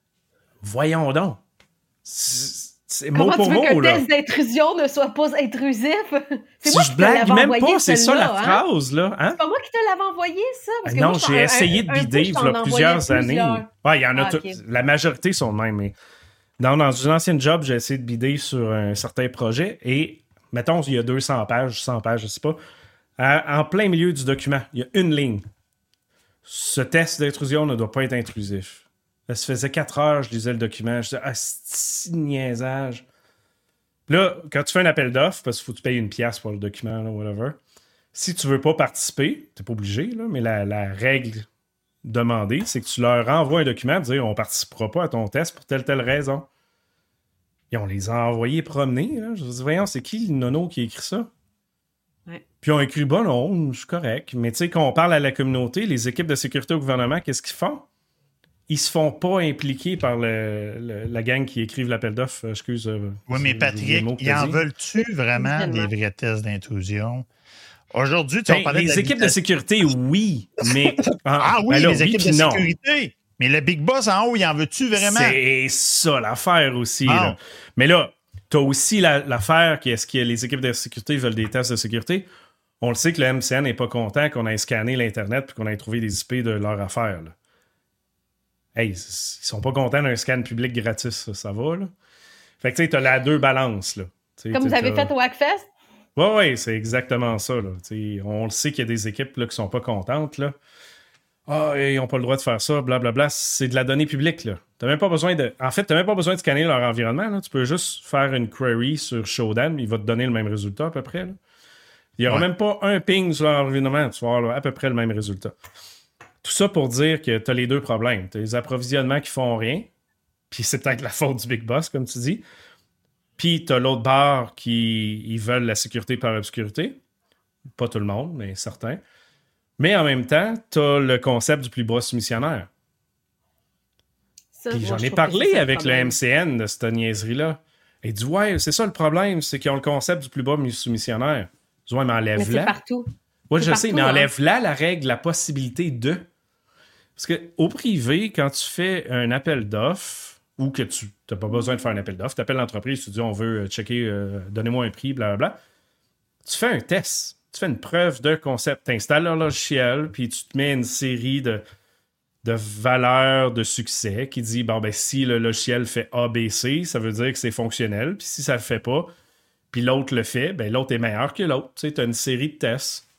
Voyons donc. C'est, c'est mot Comment pour tu veux mot, qu'un là. test d'intrusion ne soit pas intrusif? C'est Si moi je qui te blague l'avais même envoyé, pas, c'est ça la celle-là, hein? phrase, là. Hein? C'est pas moi qui te l'avais envoyé, ça? Parce que non, moi, je t'en- j'ai un- essayé un- de un coup, bider je il t'en y a envoyais plusieurs années. plusieurs. Ouais, il y en a Ah, tout- ok. La majorité sont de même, mais dans, dans une ancienne job, j'ai essayé de bider sur un certain projet et, mettons, il y a deux cents pages, cent pages, je sais pas. À- en plein milieu du document, il y a une ligne. Ce test d'intrusion ne doit pas être intrusif. Là, ça faisait quatre heures, je lisais le document. Je disais, ah, c'est niaisage. Là, quand tu fais un appel d'offres, parce qu'il faut que tu payes une pièce pour le document, là, whatever, si tu veux pas participer, t'es pas obligé, là, mais la, la règle demandée, c'est que tu leur renvoies un document, dire on participera pas à ton test pour telle telle raison. Et on les a envoyés promener. Là. Je me dis, voyons, c'est qui le nono qui a écrit ça? Ouais. Puis ils ont écrit, bon, non, c'est correct. Mais tu sais, quand on parle à la communauté, les équipes de sécurité au gouvernement, qu'est-ce qu'ils font? ils se font pas impliquer par le, le, la gang qui écrivent l'appel d'offres. Excuse. Oui, mais Patrick, ils en veulent-tu vraiment des vrais tests d'intrusion? Aujourd'hui, tu ben, vas parler les de équipes de sécurité, oui, mais... ah oui, ben là, les équipes oui, de non. sécurité. Mais le Big Boss en haut, il en veut-tu vraiment? C'est ça l'affaire aussi. Ah. Là. Mais là, tu as aussi la, l'affaire qui est-ce que les équipes de sécurité veulent des tests de sécurité. On le sait que le M C N n'est pas content qu'on ait scanné l'Internet et qu'on ait trouvé des I P de leur affaire. Là. Hey, ils sont pas contents d'un scan public gratis, ça, ça va. Là. Fait que tu sais, tu as la deux balances. Là. T'sais, Comme vous avez fait au Hackfest? Oui, oui, c'est exactement ça. Là. On le sait qu'il y a des équipes là, qui sont pas contentes. Là. Ah, ils n'ont pas le droit de faire ça, blablabla. Bla, bla. C'est de la donnée publique. Là. T'as même pas besoin de... En fait, tu n'as même pas besoin de scanner leur environnement. Là. Tu peux juste faire une query sur Shodan, il va te donner le même résultat à peu près. Là. Il n'y aura ouais. même pas un ping sur leur environnement. Tu vas avoir là, à peu près le même résultat. Tout ça pour dire que tu as les deux problèmes. Tu as les approvisionnements qui font rien, puis c'est peut-être la faute du Big Boss, comme tu dis. Puis tu as l'autre barre qui ils veulent la sécurité par obscurité. Pas tout le monde, mais certains. Mais en même temps, tu as le concept du plus bas soumissionnaire. Ça, puis j'en ai parlé avec le, le M C N de cette niaiserie-là. Il dit, ouais, c'est ça le problème, c'est qu'ils ont le concept du plus bas soumissionnaire. Je dis, ouais, mais enlève-la. Mais c'est partout. Oui, je partout, sais, mais hein? enlève-la la règle, la possibilité de. Parce qu'au privé, quand tu fais un appel d'offres, ou que tu n'as pas besoin de faire un appel d'offres, tu appelles l'entreprise, tu dis, on veut checker, euh, donnez-moi un prix, blablabla. Tu fais un test. Tu fais une preuve de concept. Tu installes leur logiciel, puis tu te mets une série de, de valeurs de succès qui dit, bon, ben, si le logiciel fait A, B, C, ça veut dire que c'est fonctionnel. Puis si ça ne le fait pas, puis l'autre le fait, ben, l'autre est meilleur que l'autre. Tu sais, tu as une série de tests.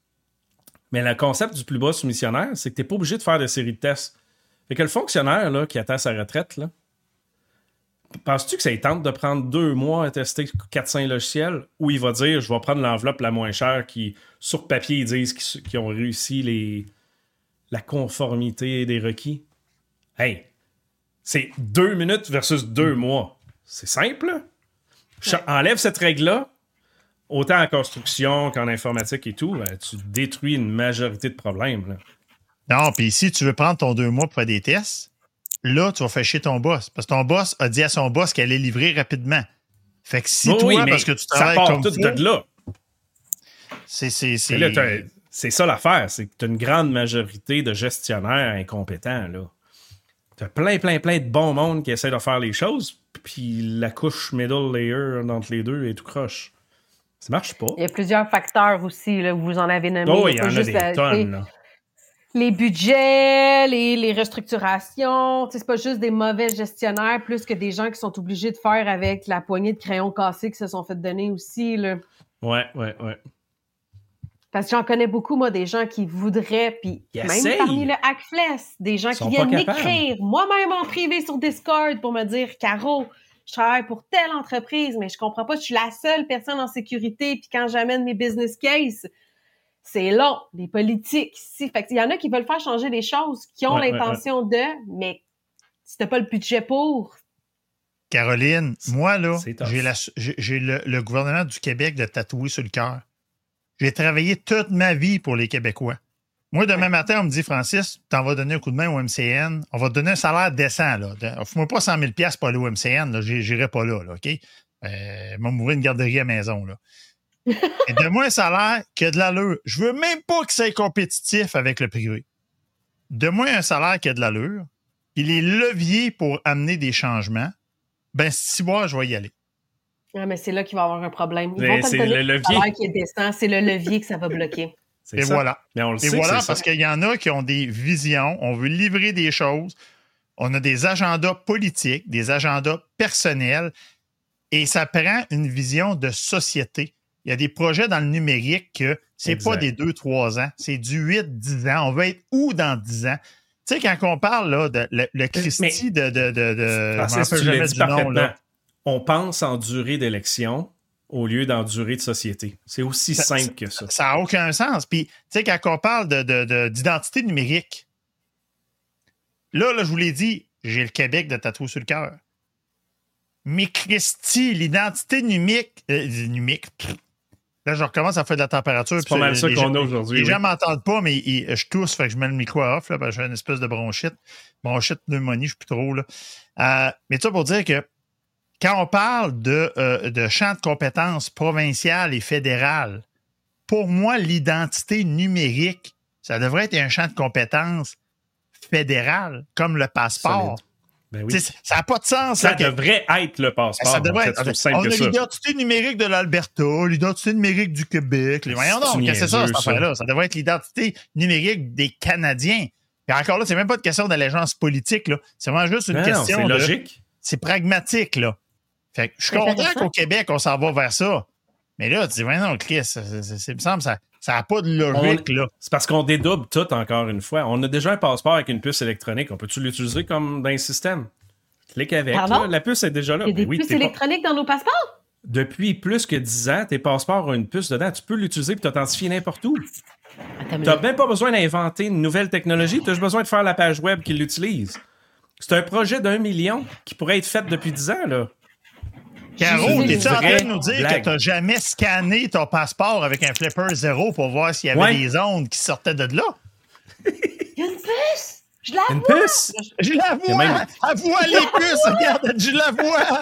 Mais le concept du plus bas soumissionnaire, c'est que tu n'es pas obligé de faire de série de tests. Fait que le fonctionnaire là, qui attend sa retraite, là, penses-tu que ça tente de prendre deux mois à tester quatre cinq logiciels ou il va dire je vais prendre l'enveloppe la moins chère qui, sur papier, ils disent qu'ils, qu'ils ont réussi les, la conformité des requis? Hey, c'est deux minutes versus deux mois. C'est simple, là. Ouais. Enlève cette règle-là, autant en construction qu'en informatique et tout, ben, tu détruis une majorité de problèmes. Là. Non, puis si tu veux prendre ton deux mois pour faire des tests, là, tu vas faire chier ton boss. Parce que ton boss a dit à son boss qu'elle allait livrer rapidement. Fait que si oh toi, oui, parce que tu travailles ça part comme tout ça, de là. C'est, c'est, c'est... Là, c'est ça l'affaire. C'est que tu as une grande majorité de gestionnaires incompétents. Là. Tu as plein, plein, plein de bons mondes qui essaient de faire les choses, puis la couche middle layer entre les deux est tout croche. Ça marche pas. Il y a plusieurs facteurs aussi. Là, vous en avez nommé. Oh, il y en a juste des à, tonnes. Là. Les budgets, les, les restructurations, c'est pas juste des mauvais gestionnaires, plus que des gens qui sont obligés de faire avec la poignée de crayons cassés qui se sont fait donner aussi. Là. Ouais, ouais, ouais. Parce que j'en connais beaucoup, moi, des gens qui voudraient, puis même essaye. Parmi le Hackfest, des gens qui viennent m'écrire, moi-même en privé sur Discord, pour me dire « Caro, je travaille pour telle entreprise, mais je comprends pas, je suis la seule personne en sécurité, puis quand j'amène mes business cases, c'est long, les politiques ici. » Fait qu'il y en a qui veulent faire changer les choses, qui ont ouais, l'intention ouais, ouais. de, mais si t'as pas le budget pour... Caroline, moi, là, j'ai, la, j'ai, j'ai le, le gouvernement du Québec de tatouer sur le cœur. J'ai travaillé toute ma vie pour les Québécois. Moi, demain ouais. matin, on me dit, Francis, t'en vas donner un coup de main au M C N. On va te donner un salaire décent. Là. Offre-moi pas cent mille dollars pour aller au M C N. Là. J'irai pas là, là OK? Euh, m'a m'ouvrir une garderie à la maison. Là. Et donne-moi un salaire qui a de l'allure. Je veux même pas que ça soit compétitif avec le privé. Donne-moi un salaire qui a de l'allure. Puis les leviers pour amener des changements, ben, si moi, je vais y aller. Ah, mais c'est là qu'il va y avoir un problème. Ils mais vont c'est te donner le levier. Un salaire qui est décent. C'est le levier que ça va bloquer. C'est Et ça. Voilà. Mais on le Et sait voilà, c'est parce ça. qu'il y en a qui ont des visions. On veut livrer des choses. On a des agendas politiques, des agendas personnels. Et ça prend une vision de société. Il y a des projets dans le numérique que c'est exact. Pas des deux trois ans, c'est du huit dix ans. On va être où dans dix ans? Tu sais, quand on parle là, de le, le Christie de... de, de, de Francis, je me rappelle jamais du nom, là. On pense en durée d'élection au lieu d'en durée de société. C'est aussi ça, simple que ça. Ça n'a aucun sens. Puis, tu sais, quand on parle de, de, de, d'identité numérique, là, là, je vous l'ai dit, j'ai le Québec de tatouer sur le cœur. Mais Christy, l'identité numérique... Euh, numérique... Pff, Là, je recommence à faire de la température. C'est pas mal ça qu'on a aujourd'hui. Les oui. gens ne m'entendent pas, mais ils, je tousse, fait que je mets le micro off, là, parce que j'ai une espèce de bronchite. Bronchite, pneumonie, je ne sais plus trop. Là. Euh, mais ça pour dire que quand on parle de, euh, de champ de compétences provincial et fédéral, pour moi, l'identité numérique, ça devrait être un champ de compétences fédéral, comme le passeport. Ben oui. Ça n'a pas de sens. Ça là, que... devrait être le passeport. Ça devrait en fait, être. c'est aussi simple on que a ça. l'identité numérique de l'Alberta, l'identité numérique du Québec. Les... Voyons donc, qu'est-ce que c'est ça, cette affaire-là? Ça devrait être l'identité numérique des Canadiens. Et encore là, c'est même pas une question d'allégeance politique. Là. C'est vraiment juste une non, question. Non, c'est de... logique. C'est pragmatique. Là. Fait que je suis content qu'au Québec, on s'en va vers ça. Mais là, tu dis, ouais, non, Chris, ça, ça, ça, ça me semble ça ça n'a pas de logique. On... là. C'est parce qu'on dédouble tout, encore une fois. On a déjà un passeport avec une puce électronique. On peut-tu l'utiliser comme dans un système? Clique avec. Là, la puce est déjà là. Il y a des oui, puces électroniques pas... dans nos passeports? Depuis plus que dix ans, tes passeports ont une puce dedans. Tu peux l'utiliser et t'authentifier n'importe où. Tu n'as même pas besoin d'inventer une nouvelle technologie. Tu as juste besoin de faire la page web qui l'utilise. C'est un projet d'un million qui pourrait être fait depuis dix ans, là. Caro, es-tu en train de nous dire blague. que tu n'as jamais scanné ton passeport avec un flipper zéro pour voir s'il y avait ouais. des ondes qui sortaient de là? Il y a une puce! Je la une vois! Puce? Je la vois! Même... Elle voit les puces! Regarde, je la vois!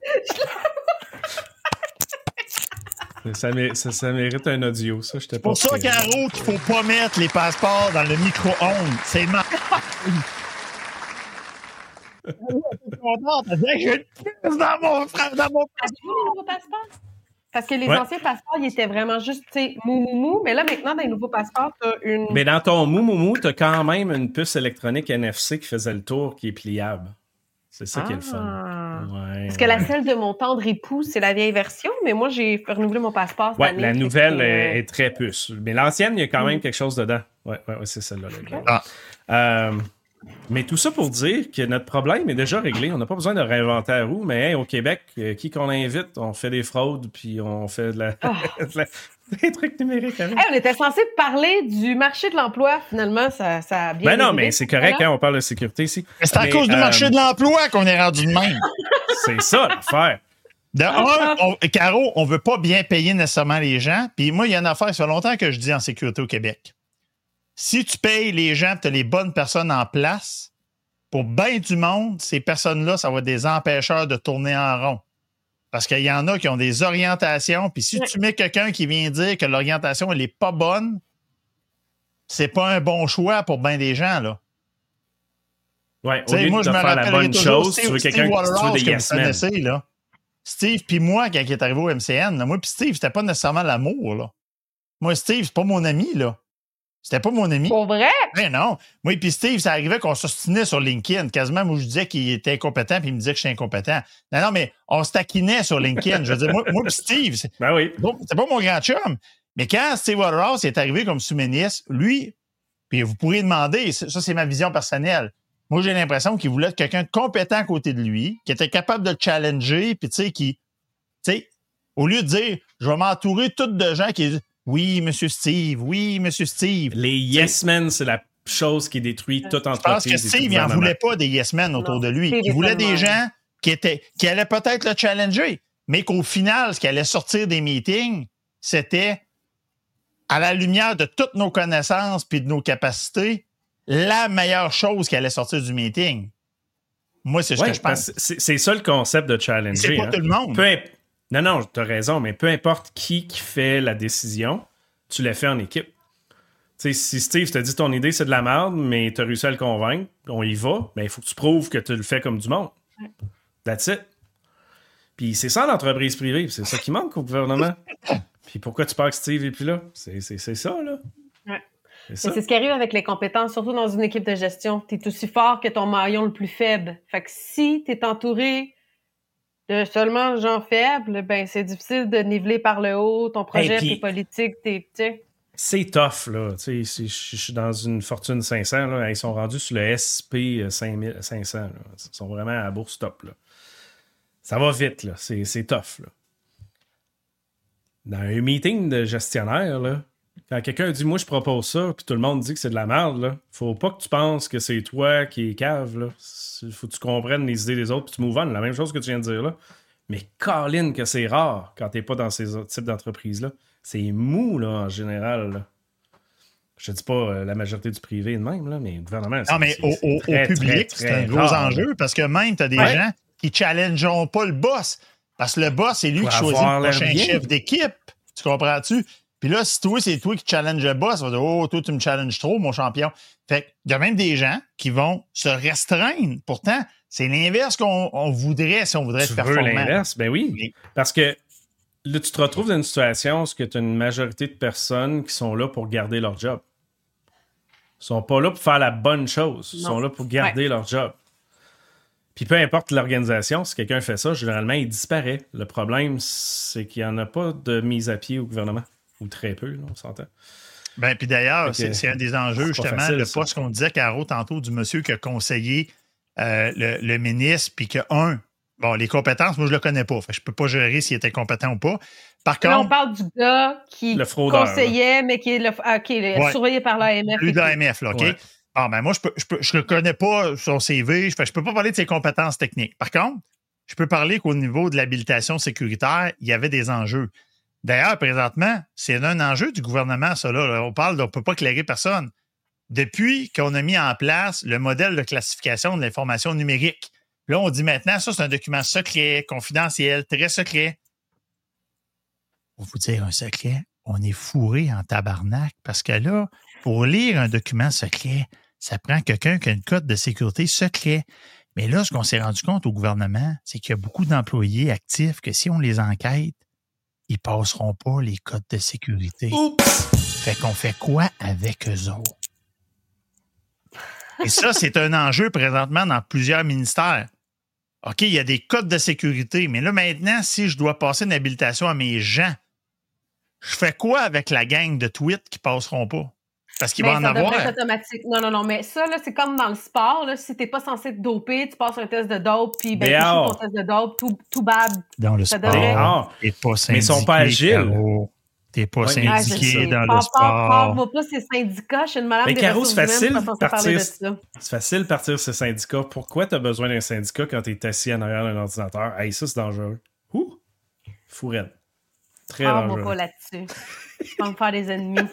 ça, mé... ça, ça mérite un audio, ça, je t'ai pas. Pour ça, Caro, qu'il ne faut pas mettre les passeports dans le micro-ondes. C'est ma... J'ai une puce dans mon frère, dans mon passeport. Parce que les ouais. anciens passeports, ils étaient vraiment juste, tu sais, mou, mou, mou. Mais là, maintenant, dans les nouveaux passeports, tu as une... Mais dans ton mou, mou, mou, tu as quand même une puce électronique N F C qui faisait le tour, qui est pliable. C'est ça ah. qui est le fun. Ouais, Parce que ouais. la celle de mon tendre époux, c'est la vieille version, mais moi, j'ai renouvelé mon passeport. Oui, année, la nouvelle est, euh... est très puce. Mais l'ancienne, il y a quand même mm. quelque chose dedans. Oui, ouais, ouais, c'est celle-là. Okay. Ah. Euh, mais tout ça pour dire que notre problème est déjà réglé. On n'a pas besoin de réinventer la roue, mais hey, au Québec, euh, qui qu'on invite, on fait des fraudes, puis on fait de la, oh. de la, des trucs numériques. Hey, on était censé parler du marché de l'emploi. Finalement, ça, ça a bien Ben non, mais c'est correct, hein, on parle de sécurité ici. Mais c'est à mais, cause euh, du marché de l'emploi qu'on est rendu de même. C'est ça, l'affaire. De un, on, Caro, on veut pas bien payer nécessairement les gens. Puis moi, il y a une affaire, ça fait longtemps que je dis en sécurité au Québec. Si tu payes les gens, tu as les bonnes personnes en place, pour bien du monde, ces personnes-là, ça va être des empêcheurs de tourner en rond. Parce qu'il y en a qui ont des orientations, puis si tu mets quelqu'un qui vient dire que l'orientation, elle n'est pas bonne, c'est pas un bon choix pour bien des gens, là. Ouais, au lieu moi, de je me faire la bonne chose, Steve, tu veux quelqu'un qui tu veux des yes men. Là. Steve puis moi, quand il est arrivé au M C N, là, moi puis Steve, c'était pas nécessairement l'amour, là. Moi, Steve, c'est pas mon ami, là. C'était pas mon ami. Pour vrai? Mais non. Moi et puis Steve, ça arrivait qu'on s'ostinait sur LinkedIn. Quasiment, moi, je disais qu'il était incompétent, puis il me disait que j'étais incompétent. Non, non, mais on se taquinait sur LinkedIn. Je veux dire, moi, moi et Steve, c'est, ben oui. c'est pas mon grand chum. Mais quand Steve Waterhouse est arrivé comme sous-ministre, lui, puis vous pourriez demander, ça, c'est ma vision personnelle. Moi, j'ai l'impression qu'il voulait être quelqu'un de compétent à côté de lui, qui était capable de le challenger, puis tu sais, qui, tu sais, au lieu de dire, je vais m'entourer tout de gens qui oui, monsieur Steve, oui, monsieur Steve. Les yes men, c'est la chose qui détruit toute entreprise. Je pense que Steve, il n'en voulait pas des yes men autour non, de lui. Il voulait des gens qui, étaient, qui allaient peut-être le challenger, mais qu'au final, ce qui allait sortir des meetings, c'était, à la lumière de toutes nos connaissances puis de nos capacités, la meilleure chose qui allait sortir du meeting. Moi, c'est ce ouais, que je pense. C'est, c'est ça le concept de challenger. C'est pas hein. tout le monde. Peu imp- Non, non, tu as raison, mais peu importe qui, qui fait la décision, tu l'as fait en équipe. Tu sais, si Steve t'a dit ton idée, c'est de la merde, mais tu as réussi à le convaincre, on y va, ben il faut que tu prouves que tu le fais comme du monde. That's it. Puis c'est ça l'entreprise privée, c'est ça qui manque au gouvernement. Puis pourquoi tu penses que Steve n'est plus là? C'est, c'est, c'est ça, là. Ouais. C'est, ça. C'est ce qui arrive avec les compétences, surtout dans une équipe de gestion. Tu es aussi fort que ton maillon le plus faible. Fait que si tu es entouré de seulement gens faibles, ben c'est difficile de niveler par le haut ton projet, hey, tes politiques, tes... T'sais. C'est tough, là. Tu sais, je suis dans une Fortune cinq cents, là. Ils sont rendus sur le S P cinq mille, cinq cents, là. Ils sont vraiment à la bourse top, là. Ça va vite, là. C'est, c'est tough, là. Dans un meeting de gestionnaire, là, quand quelqu'un dit « Moi, je propose ça », puis tout le monde dit que c'est de la merde, là, faut pas que tu penses que c'est toi qui es cave, là. Faut que tu comprennes les idées des autres, puis tu move on. La même chose que tu viens de dire, là. Mais Colin, que c'est rare quand t'es pas dans ces types d'entreprises-là. c'est mou, là, en général. Là. Je ne dis pas euh, la majorité du privé de même, là, mais le gouvernement, c'est, non, mais c'est, au, c'est au, très, au public, très, c'est très un gros rare, enjeu là. parce que même, tu as des Ouais. gens qui ne challengeront pas le boss. Parce que le boss, c'est lui Pour qui choisit avoir le l'air prochain bien. chef d'équipe. Tu comprends-tu? Puis là, si toi, c'est toi qui challenge le boss, on va dire, oh, toi, tu me challenges trop, mon champion. Fait qu'il y a même des gens qui vont se restreindre. Pourtant, c'est l'inverse qu'on on voudrait si on voudrait Tu être veux performant. l'inverse? Ben oui. Oui. Parce que là, tu te retrouves dans une situation où tu as une majorité de personnes qui sont là pour garder leur job. Ils sont pas là pour faire la bonne chose. Ils Non. sont là pour garder Ouais. leur job. Puis peu importe l'organisation, si quelqu'un fait ça, généralement, il disparaît. Le problème, c'est qu'il n'y en a pas de mise à pied au gouvernement. Ou très peu, là, on s'entend. Ben, puis d'ailleurs, Fait que c'est, c'est un des enjeux, c'est pas justement, facile, le ça. poste qu'on disait, Caro, tantôt, du monsieur qui a conseillé euh, le, le ministre, puis que, un, bon, les compétences, moi, je le connais pas. Fait que je peux pas gérer s'il était compétent ou pas. Par Là, on contre, parle du gars qui Le fraudeur, conseillait, mais qui est le, ah, qui est Ouais. surveillé par l'A M F. lui et de tout. l'A M F, là, OK? Ouais. Bon, ben moi, je peux, je peux, je le connais pas son C V, je, fait, je peux pas parler de ses compétences techniques. Par contre, je peux parler qu'au niveau de l'habilitation sécuritaire, il y avait des enjeux. D'ailleurs, présentement, c'est un enjeu du gouvernement, ça, là. On parle, on peut pas clairer personne. Depuis qu'on a mis en place le modèle de classification de l'information numérique, là, on dit maintenant, ça, c'est un document secret, confidentiel, très secret. Pour vous dire un secret, on est fourré en tabarnak parce que là, pour lire un document secret, ça prend quelqu'un qui a une cote de sécurité secret. Mais là, ce qu'on s'est rendu compte au gouvernement, c'est qu'il y a beaucoup d'employés actifs que si on les enquête, ils passeront pas les codes de sécurité. Oups! Fait qu'on fait quoi avec eux autres? Et ça, c'est un enjeu présentement dans plusieurs ministères. OK, il y a des codes de sécurité, mais là, maintenant, si je dois passer une habilitation à mes gens, je fais quoi avec la gang de tweets qui passeront pas? Parce qu'il Mais va en ça avoir. devrait être automatique. Non, non, non, mais ça, là, c'est comme dans le sport. Là, si t'es pas censé te doper, tu passes un test de dope, puis ben, tu Béard. joues ton test de dope, tout, tout bad. Dans le Ça sport, devrait- Ah, t'es pas syndiqué. mais ils sont pas agiles. Caro. T'es pas Ouais, mais- Ah, je syndiqué sais. dans le Parle- parle- sport. Parle-moi pas ces syndicats. Je suis une malade Mais des Caro, ressources c'est humaines, facile je suis pas censée parler de partir- ça. C'est facile de partir ce syndicat. Pourquoi tu as besoin d'un syndicat quand tu es assis en arrière d'un ordinateur? Hey, ça, c'est dangereux. Ouh! Fourette. Très Parle-moi dangereux. pas là-dessus. Je vais me faire des ennemis.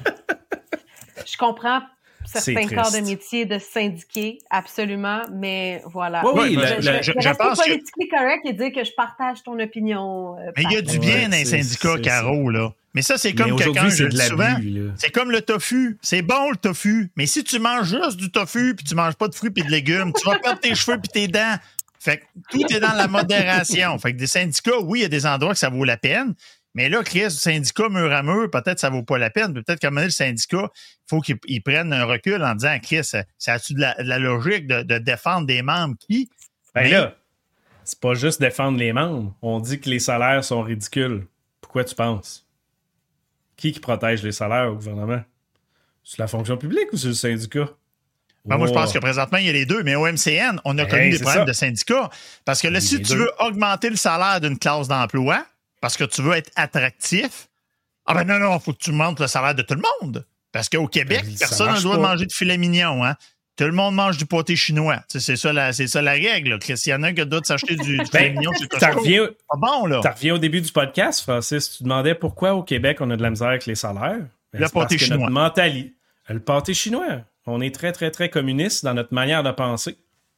Je comprends C'est certains corps de triste. métier de syndiquer, absolument, mais voilà. Oui, oui, Ouais, le- je- le- je- Je, je reste pense que- politiquement correct et dire que je partage ton opinion. euh, Mais il y a Pat. du Ouais, bien dans les c'est- syndicats, c'est- Caro, là. Mais ça, c'est Mais comme quelqu'un, aujourd'hui, je c'est le de dis souvent, l'abus, là. c'est comme le tofu. C'est bon, le tofu. Mais si tu manges juste du tofu puis tu manges pas de fruits puis de légumes, tu vas perdre tes cheveux puis tes dents. Fait que tout est dans la modération. Fait que des syndicats, oui, il y a des endroits que ça vaut la peine. Mais là, Chris, syndicat mur à mur, peut-être que ça vaut pas la peine. Peut-être qu'à un moment donné, le syndicat, il faut qu'il il prenne un recul en disant, Chris, ça a-tu de la, de la logique de, de défendre des membres qui... Ben Mais- là, c'est pas juste défendre les membres. On dit que les salaires sont ridicules. Pourquoi tu penses? Qui qui protège les salaires au gouvernement? C'est la fonction publique ou c'est le syndicat? Ben, moi, je Oh. pense que présentement, il y a les deux. Mais au M C N, on a Hey, connu des c'est problèmes ça. de syndicats. Parce que là, Oui, si les tu deux. veux augmenter le salaire d'une classe d'emploi, parce que tu veux être attractif, ah ben non, non, il faut que tu montes le salaire de tout le monde. Parce qu'au Québec, Ben, ça personne n'a le marche droit de pas. manger de filet mignon. Hein? Tout le monde mange du pâté chinois. Tu sais, c'est ça la, c'est ça la règle. Là. Chris, il y en a qui doivent s'acheter du, du filet Ben, mignon chez T'en Costco. reviens, Pas bon, là. t'en reviens au début du podcast, Francis. Tu demandais pourquoi au Québec on a de la misère avec les salaires. Ben, Le c'est parce pâté que chinois. notre mentalité. Le pâté chinois. On est très, très, très communiste dans notre manière de penser.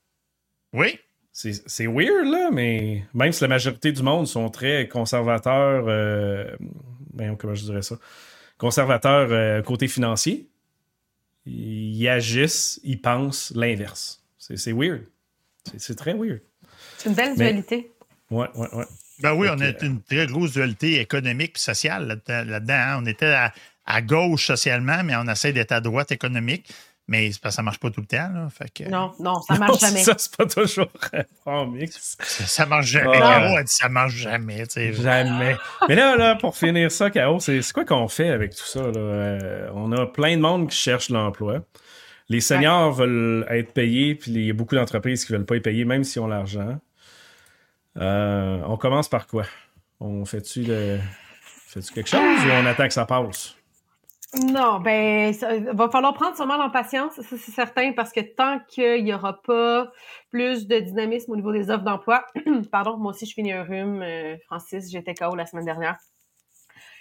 Oui. C'est, c'est weird, là, mais même si la majorité du monde sont très conservateurs, euh, ben, comment je dirais ça, conservateurs euh, côté financier, ils agissent, ils pensent l'inverse. C'est, c'est weird. C'est, c'est très weird. C'est une belle Mais- dualité. Ouais, ouais, ouais. Ben oui, Fait on que, a une très grosse dualité économique et sociale là-dedans. là-dedans, hein. On était à, à gauche socialement, mais on essaie d'être à droite économique. Mais c'est parce que ça ne marche pas tout le temps. Là. Fait que, Non, non, ça marche Non, jamais. Ça, c'est pas toujours en mix. Ça, ça marche jamais. Ah. Caro a dit ça marche jamais. tu sais. Jamais. Mais là, là, pour finir ça, K O, c'est, c'est quoi qu'on fait avec tout ça? Là? Euh, on a plein de monde qui cherche l'emploi. Les seniors veulent être payés, puis il y a beaucoup d'entreprises qui ne veulent pas y payer, même s'ils ont l'argent. Euh, on commence par quoi? On fait-tu, le... fait-tu quelque chose ou on attend que ça passe? Non, ben, ça, va falloir prendre son mal en patience, ça c'est certain, parce que tant qu'il n'y aura pas plus de dynamisme au niveau des offres d'emploi, pardon, moi aussi je finis un rhume, euh, Francis, j'étais K O la semaine dernière.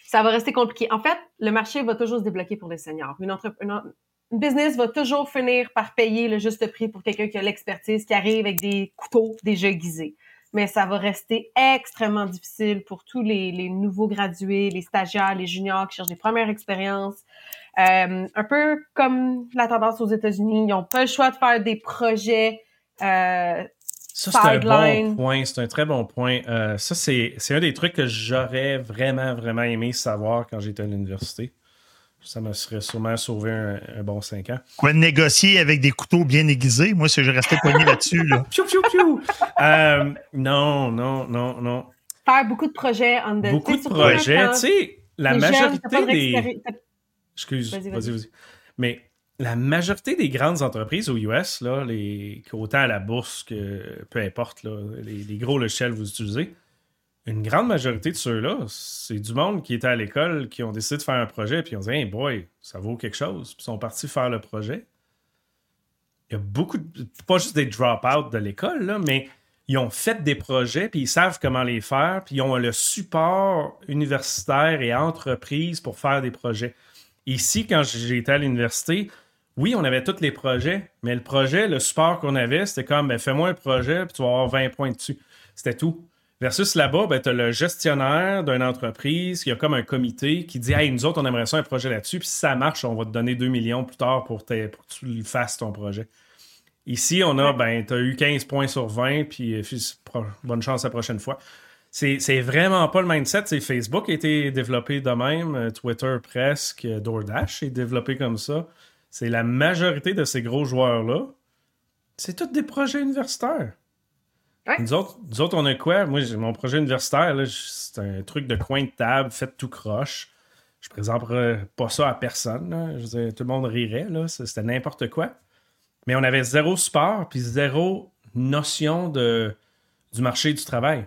ça va rester compliqué. En fait, le marché va toujours se débloquer pour les seniors. Une, entre... une, une business va toujours finir par payer le juste prix pour quelqu'un qui a l'expertise, qui arrive avec des couteaux déjà aiguisés. Mais ça va rester extrêmement difficile pour tous les, les nouveaux gradués, les stagiaires, les juniors qui cherchent des premières expériences. Euh, un peu comme la tendance aux États-Unis, ils n'ont pas le choix de faire des projets euh, Ça, c'est un bon point. C'est un très bon point. Euh, ça, c'est, c'est un des trucs que j'aurais vraiment, vraiment aimé savoir quand j'étais à l'université. Ça me serait sûrement sauvé un, un bon cinq ans. Quoi, de négocier avec des couteaux bien aiguisés? Moi, si je restais poigné là-dessus, là. Piou, piou, piou! euh, non, non, non, non. Faire beaucoup de projets en dedans. Beaucoup de projets. Tu sais, la majorité jeunes, des... Expéri... Excuse, vas-y, vas-y, vas-y. Mais la majorité des grandes entreprises aux U S, là, les... autant à la bourse que peu importe, là, les, les gros logiciels que vous utilisez, une grande majorité de ceux-là, c'est du monde qui était à l'école, qui ont décidé de faire un projet, puis ils ont dit « Hey boy, ça vaut quelque chose », puis ils sont partis faire le projet. Il y a beaucoup de... Pas juste des drop-out de l'école, là, mais ils ont fait des projets, puis ils savent comment les faire, puis ils ont le support universitaire et entreprise pour faire des projets. Ici, quand j'étais à l'université, oui, on avait tous les projets, mais le projet, le support qu'on avait, c'était comme ben, « Fais-moi un projet, puis tu vas avoir vingt points dessus ». C'était tout. Versus là-bas, ben, tu as le gestionnaire d'une entreprise qui a comme un comité qui dit « Hey, nous autres, on aimerait ça un projet là-dessus, puis si ça marche, on va te donner deux millions plus tard pour, pour que tu le fasses ton projet. » Ici, on a, ben, tu as eu quinze points sur vingt, puis bonne chance la prochaine fois. C'est, c'est vraiment pas le mindset. C'est Facebook a été développé de même, Twitter presque, DoorDash est développé comme ça. C'est la majorité de ces gros joueurs-là. C'est tous des projets universitaires. Ouais. Nous, autres, nous autres, on a quoi? Moi, j'ai mon projet universitaire, là, c'est un truc de coin de table, fait tout croche. Je présenterai pas ça à personne. Là. Je veux dire, tout le monde rirait. Là. C'était n'importe quoi. Mais on avait zéro support puis zéro notion de, du marché du travail.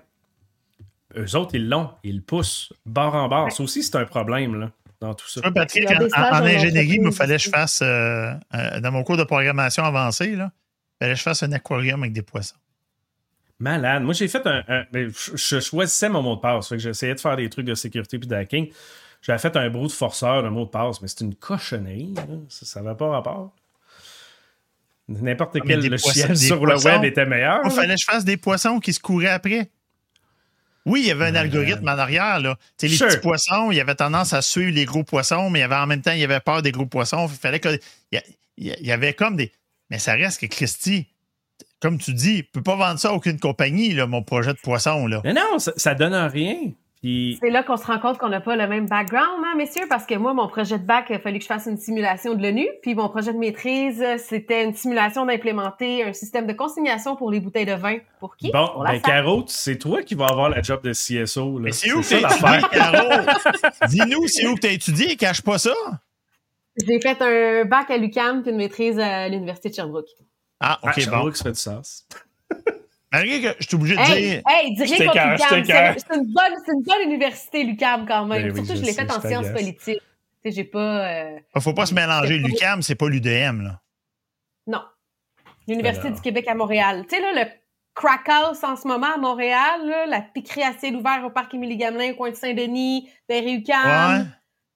Eux autres, ils l'ont. Ils le poussent barre en barre. Ouais. Ça aussi, c'est un problème là, dans tout ça. Moi, Patrick, en, en, en ingénierie, il fallait que je fasse, euh, euh, dans mon cours de programmation avancée, il fallait que je fasse un aquarium avec des poissons. Malade. Moi, j'ai fait un... un je choisissais mon mot de passe. Fait que j'essayais de faire des trucs de sécurité puis de hacking. J'avais fait un brute forceur de mot de passe, mais c'est une cochonnerie. Là. Ça n'avait pas rapport. N'importe ah, quel logiciel sur le web était meilleur. Il fallait que je fasse des poissons qui se couraient après. Oui, il y avait un Malade. algorithme en arrière. Là. Les sure. petits poissons, il y avait tendance à suivre les gros poissons, mais il y avait, en même temps, il y avait peur des gros poissons. Il fallait que... Il y avait comme des... Mais ça reste que Christy... Comme tu dis, je ne peux pas vendre ça à aucune compagnie, là, mon projet de poisson. Là. Mais non, ça, ça donne rien. Puis... C'est là qu'on se rend compte qu'on n'a pas le même background, hein, messieurs, parce que moi, mon projet de bac, il a fallu que je fasse une simulation de l'ONU, puis mon projet de maîtrise, c'était une simulation d'implémenter un système de consignation pour les bouteilles de vin. Pour qui? Bon, pour ben Caro, c'est toi qui vas avoir la job de C S O. Là. Mais c'est où que tu as étudié, Caro? Dis-nous, c'est où que tu as étudié et cache pas ça. J'ai fait un bac à l'U Q A M puis une maîtrise à l'Université de Sherbrooke. Ah, OK, ah, bon. Que ça fait du sens. Malgré que je suis obligé de hey, dire... Hey, dis rien contre l'U Q A M. C'est, c'est, une bonne, c'est une bonne université, l'U Q A M, quand même. Ben Surtout, oui, je, je l'ai faite en sciences politiques. Tu sais, j'ai pas... Euh, Il faut pas se mélanger. L'U Q A M, c'est pas l'U D M, là. Non. L'Université Alors... du Québec à Montréal. Tu sais, là, le crack house en ce moment à Montréal, là, la piquerie à ciel ouvert au parc Émilie-Gamelin, au coin de Saint-Denis, derrière U Q A M. Ouais.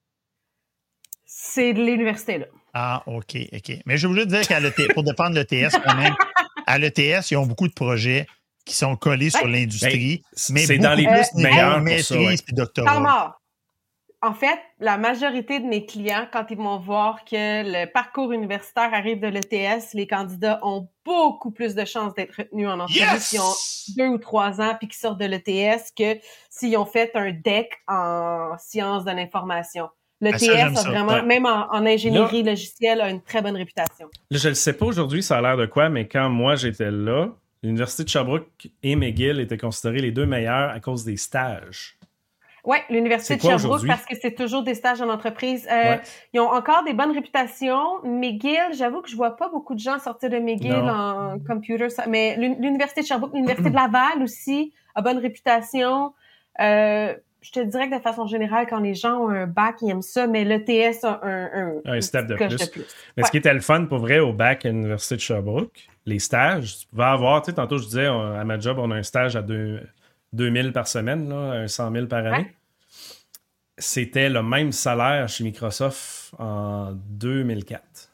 C'est de l'université, là. Ah, OK, OK. Mais j'ai obligé de dire qu'à l'E T S, pour défendre l'E T S, quand même, à l'E T S, ils ont beaucoup de projets qui sont collés ouais. sur l'industrie. Ben, mais c'est dans les plus euh, meilleurs maîtrises et doctorats. En fait, la majorité de mes clients, quand ils vont voir que le parcours universitaire arrive de l'E T S, les candidats ont beaucoup plus de chances d'être retenus en entrevue yes! s'ils ont deux ou trois ans puis qu'ils sortent de l'E T S que s'ils ont fait un D E C en sciences de l'information. Le T S a vraiment, ouais. même en, en ingénierie là, logicielle, a une très bonne réputation. Là, je ne sais pas aujourd'hui, ça a l'air de quoi, mais quand moi j'étais là, l'Université de Sherbrooke et McGill étaient considérés les deux meilleurs à cause des stages. Oui, l'Université de Sherbrooke, aujourd'hui? Parce que c'est toujours des stages en entreprise. Euh, ouais. Ils ont encore des bonnes réputations. McGill, j'avoue que je vois pas beaucoup de gens sortir de McGill non. en computer, mais l'Université de Sherbrooke, l'Université de Laval aussi a bonne réputation. Euh, Je te dirais que de façon générale, quand les gens ont un bac, ils aiment ça, mais l'E T S a un, un, un step de plus. de plus. Mais ouais. ce qui était le fun, pour vrai, au bac à l'Université de Sherbrooke, les stages, tu pouvais avoir, tu sais, tantôt je disais, on, à ma job, on a un stage à deux mille par semaine, là, cent mille par année. Ouais. c'était le même salaire chez Microsoft en deux mille quatre.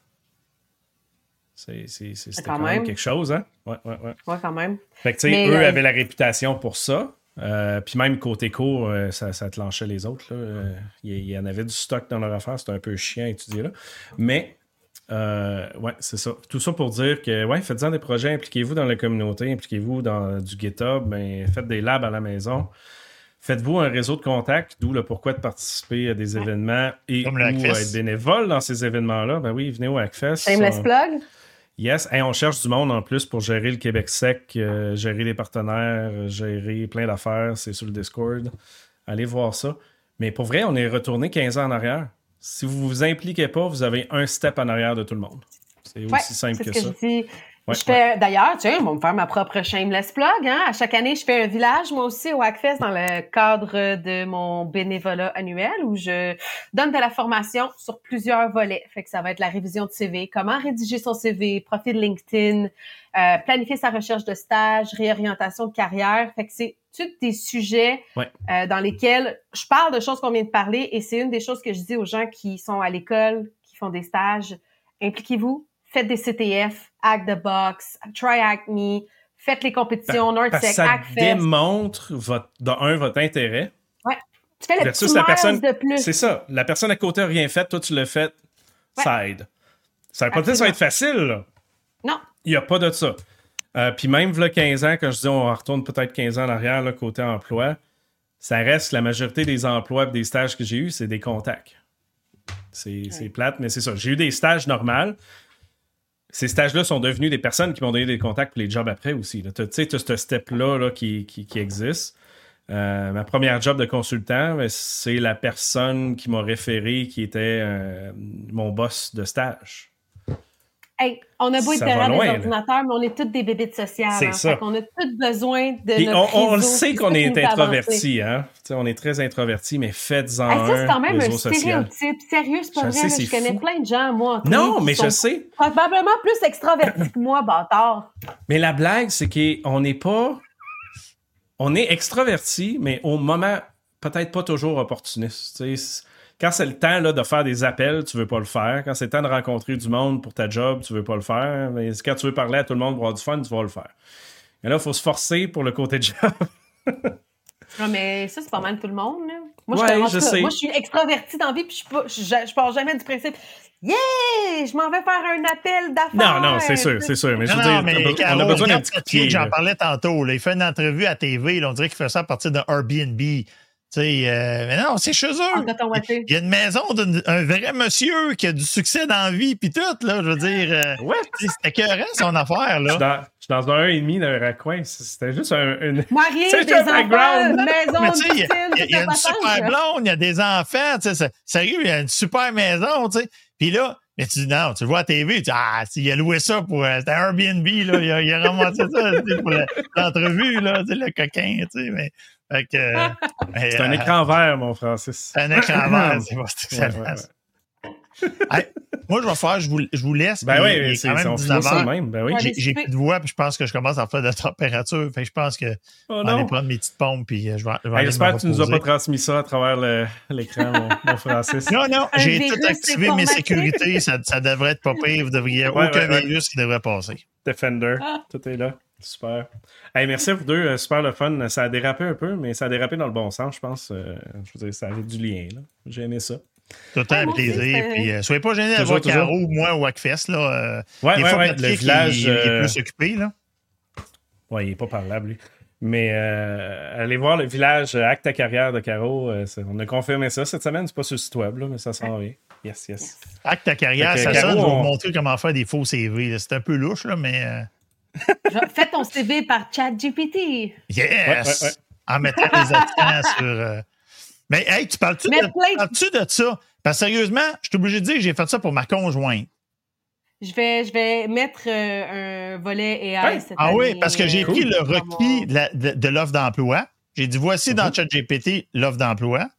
C'est, c'est, c'est, c'était quand, quand même quelque chose, hein? Ouais, ouais, ouais. Ouais, quand même. Fait que, tu sais, eux euh... avaient la réputation pour ça. Euh, puis même côté cours, euh, ça, ça clenchait les autres. Là. Euh, il, y, il y en avait du stock dans leur affaire. C'était un peu chiant à étudier là. Mais, euh, ouais, c'est ça. Tout ça pour dire que, ouais, faites-en des projets, impliquez-vous dans la communauté, impliquez-vous dans du GitHub, ben, faites des labs à la maison. Faites-vous un réseau de contacts, d'où le pourquoi de participer à des ouais. événements et ou être bénévole dans ces événements-là. Ben oui, venez au Hackfest. Shameless on... plug. Yes, hey, on cherche du monde en plus pour gérer le Québec sec, euh, gérer les partenaires, gérer plein d'affaires, c'est sur le Discord. Allez voir ça. Mais pour vrai, on est retourné quinze ans en arrière. Si vous ne vous impliquez pas, vous avez un step en arrière de tout le monde. C'est aussi ouais, simple c'est que, que ça. Je dis. Ouais, je fais, ouais. D'ailleurs, tiens, on va me faire ma propre shameless plug. Hein? À chaque année, je fais un village, moi aussi, au Hackfest, dans le cadre de mon bénévolat annuel, où je donne de la formation sur plusieurs volets. Fait que ça va être la révision de C V, comment rédiger son C V, profil LinkedIn, euh, planifier sa recherche de stage, réorientation de carrière. Fait que c'est tous des sujets ouais. euh, dans lesquels je parle de choses qu'on vient de parler, et c'est une des choses que je dis aux gens qui sont à l'école, qui font des stages. Impliquez-vous. Faites des C T F, Hack the Box, Try Hack Me, faites les compétitions, NordSec, ça Hackfest. Ça démontre, votre, de un, votre intérêt. Ouais. Tu fais le versus petit la personne, de plus. C'est ça. La personne à côté n'a rien fait, toi, tu l'as fait, ouais. ça aide. Ça ne veut pas dire que ça va être facile, là. Non. Il n'y a pas de ça. Euh, Puis même, là, quinze ans, quand je dis on retourne peut-être quinze ans en arrière, là, côté emploi, ça reste la majorité des emplois et des stages que j'ai eus, c'est des contacts. C'est, ouais. c'est plate, mais c'est ça. J'ai eu des stages normaux. Ces stages-là sont devenus des personnes qui m'ont donné des contacts pour les jobs après aussi. Tu sais, tu as ce step-là là, qui, qui, qui existe. Euh, ma première job de consultant, c'est la personne qui m'a référé qui était euh, mon boss de stage. Hey, on a beau être derrière les ordinateurs, mais on est toutes des bébites sociales. C'est hein, ça. On a tous besoin de Puis notre on, on réseau, le sait qu'on est introvertis. Hein? On est très introvertis, mais faites-en hey, ça, c'est quand même un réseau un stéréotype. social. Sérieux, c'est pas je vrai. Sais, je connais fou. plein de gens, moi. Non, mais je sais. Probablement plus extravertis que moi, bâtard. Mais la blague, c'est qu'on n'est pas... On est extravertis, mais au moment, peut-être pas toujours opportuniste. T'sais. Quand c'est le temps là, de faire des appels, tu veux pas le faire. Quand c'est le temps de rencontrer du monde pour ta job, tu veux pas le faire. Mais quand tu veux parler à tout le monde pour avoir du fun, tu vas le faire. Et là, il faut se forcer pour le côté job. Non, mais ça, c'est pas mal tout le monde. Là. Moi, ouais, je, je sais. Moi, je suis extravertie dans la vie, puis je, je, je, je pars jamais du principe « Yeah! Je m'en vais faire un appel d'affaires! » Non, non, c'est sûr, c'est sûr. Mais non, je veux non, dire, mais on Caro, a besoin d'un petit coup de pied. J'en parlais tantôt. Là, il fait une entrevue à T V. Là, on dirait qu'il fait ça à partir d'un Airbnb. Tu sais, euh, mais non, c'est chez eux. Il y a une maison d'un vrai monsieur qui a du succès dans la vie, puis tout, là, je veux dire. Euh, ouais. C'était écœurant, son affaire, là. Je suis dans, je suis dans un un et demi d'un raccoin. C'était juste un. Une... Marié, des enfants, une maison, de piscine. Il y a, y a une super blonde, il y a des enfants, tu sais. Sérieux, il y a une super maison, tu sais. Puis là, mais tu dis non, tu le vois à T V, tu dis ah, il a loué ça pour. C'était un Airbnb, là. Il a, il a ramassé ça pour l'entrevue, là, tu sais, le coquin, tu sais, mais. Fait que, euh, c'est euh, un écran vert, mon Francis. C'est un écran vert, c'est pas excellent. Ouais, ouais, ouais. Hey, moi, je vais faire, je vous, je vous laisse. Ben oui, il, c'est quand même on finit ça même. Ben oui. J'ai, j'ai plus de voix, puis je pense que je commence à faire de la température. Fait que je pense que oh, je vais aller prendre mes petites pompes, puis je vais, je vais hey, aller j'espère que tu nous as pas reposer. transmis ça à travers le, l'écran, mon, mon Francis. Non, non, un j'ai tout activé mes sécurités. Ça, ça devrait être pas pire. Vous devriez ouais, aucun ouais, ouais. virus qui devrait passer. Defender, ah. Tout est là. Super. Hey, merci à vous deux. Super le fun. Ça a dérapé un peu, mais ça a dérapé dans le bon sens, je pense. Euh, je veux dire, ça avait du lien. Là. J'ai aimé ça. Tout le temps un plaisir. Puis, euh, soyez pas gênés d'avoir Caro ou moi au Hackfest. Là. Euh, ouais, ouais, ouais. Le village. Il, il est plus occupé. Là. Ouais, il est pas parlable, lui. Mais euh, allez voir le village Hack ta carrière de Caro. Euh, on a confirmé ça cette semaine. C'est pas sur le site web, là, mais ça s'en vient. Yes, yes. Hack ta carrière, que, ça Caro, sonne. On... Je vais vous montrer comment faire des faux C V. Là. C'est un peu louche, là, mais. Euh... Fais ton C V par ChatGPT. Yes! Ouais, ouais, ouais. En mettant les accents sur. Euh... Mais hey, tu parles-tu de, plein... parles-tu de ça? Parce que sérieusement, je suis obligé de dire que j'ai fait ça pour ma conjointe. Je vais, je vais mettre euh, un volet A I ouais. cette ah année. Ah oui, parce que j'ai euh, pris le requis de, la, de, de l'offre d'emploi. J'ai dit, voici mm-hmm. dans ChatGPT l'offre d'emploi.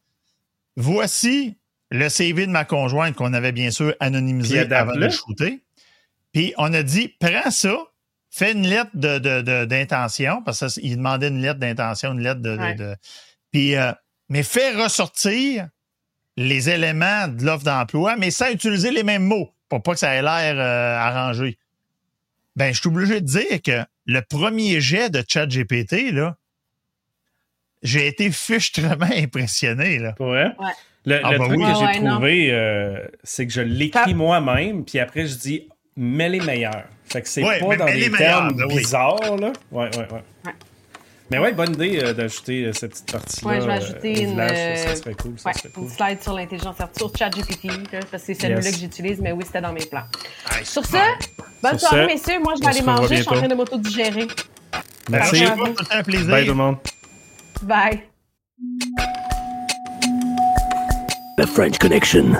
Voici le C V de ma conjointe qu'on avait bien sûr anonymisé avant de le shooter. Puis on a dit, prends ça, fais une lettre de, de, de, d'intention, parce qu'il demandait une lettre d'intention, une lettre de... Ouais. de, de puis, euh, mais fais ressortir les éléments de l'offre d'emploi, mais sans utiliser les mêmes mots pour pas que ça ait l'air euh, arrangé. Ben, je suis obligé de dire que le premier jet de ChatGPT, là, j'ai été fichtrement impressionné. Là. Ouais. Ouais. Le, Ah le bah truc oui. que j'ai Ah ouais, trouvé, euh, c'est que je l'écris moi-même, puis après, je dis « mets les meilleurs ». Fait que c'est Ouais, pas mais dans mets des les meilleurs, termes ben oui. bizarres, là. Ouais, ouais, ouais. Ouais. Mais ouais, bonne idée euh, d'ajouter euh, cette petite partie-là. Ouais, je vais ajouter euh, au une, village, euh, ça serait cool, ça ouais, serait cool. une slide sur l'intelligence artificielle, sur ChatGPT, là, parce que c'est celui-là Yes. que j'utilise, mais oui, c'était dans mes plans. Hey, Sur ce, super. bonne Sur soirée, ce, messieurs. Moi, je on vais aller se revoit manger. Je suis en bientôt. train de m'auto-digérer. Merci. Alors, c'est tout un plaisir. Bye tout le monde. Bye. The French Connection.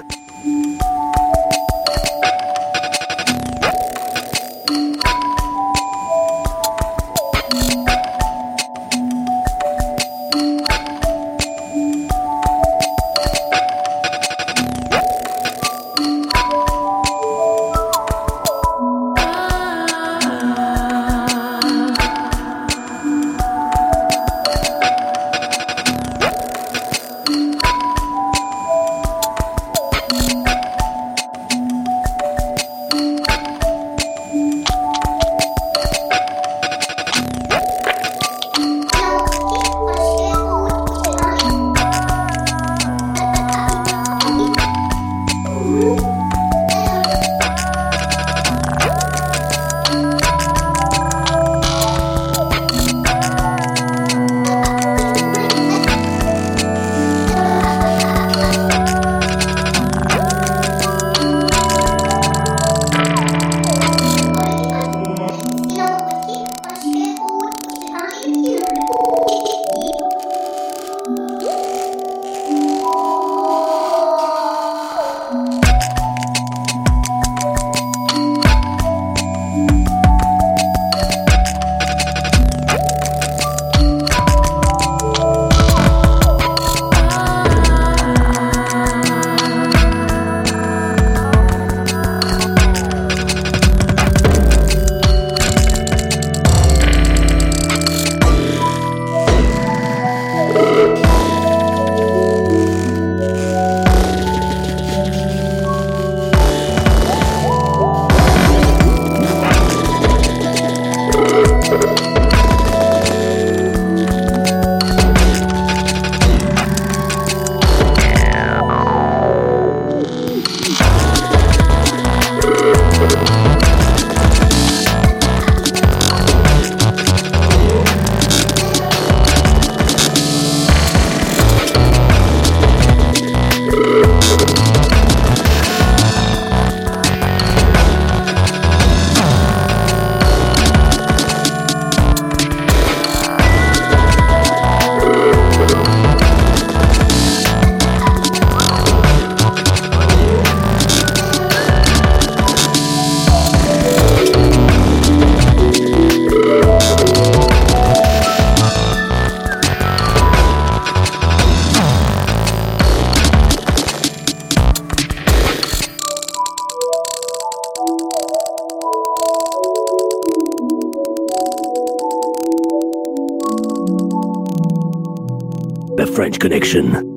The French Connection.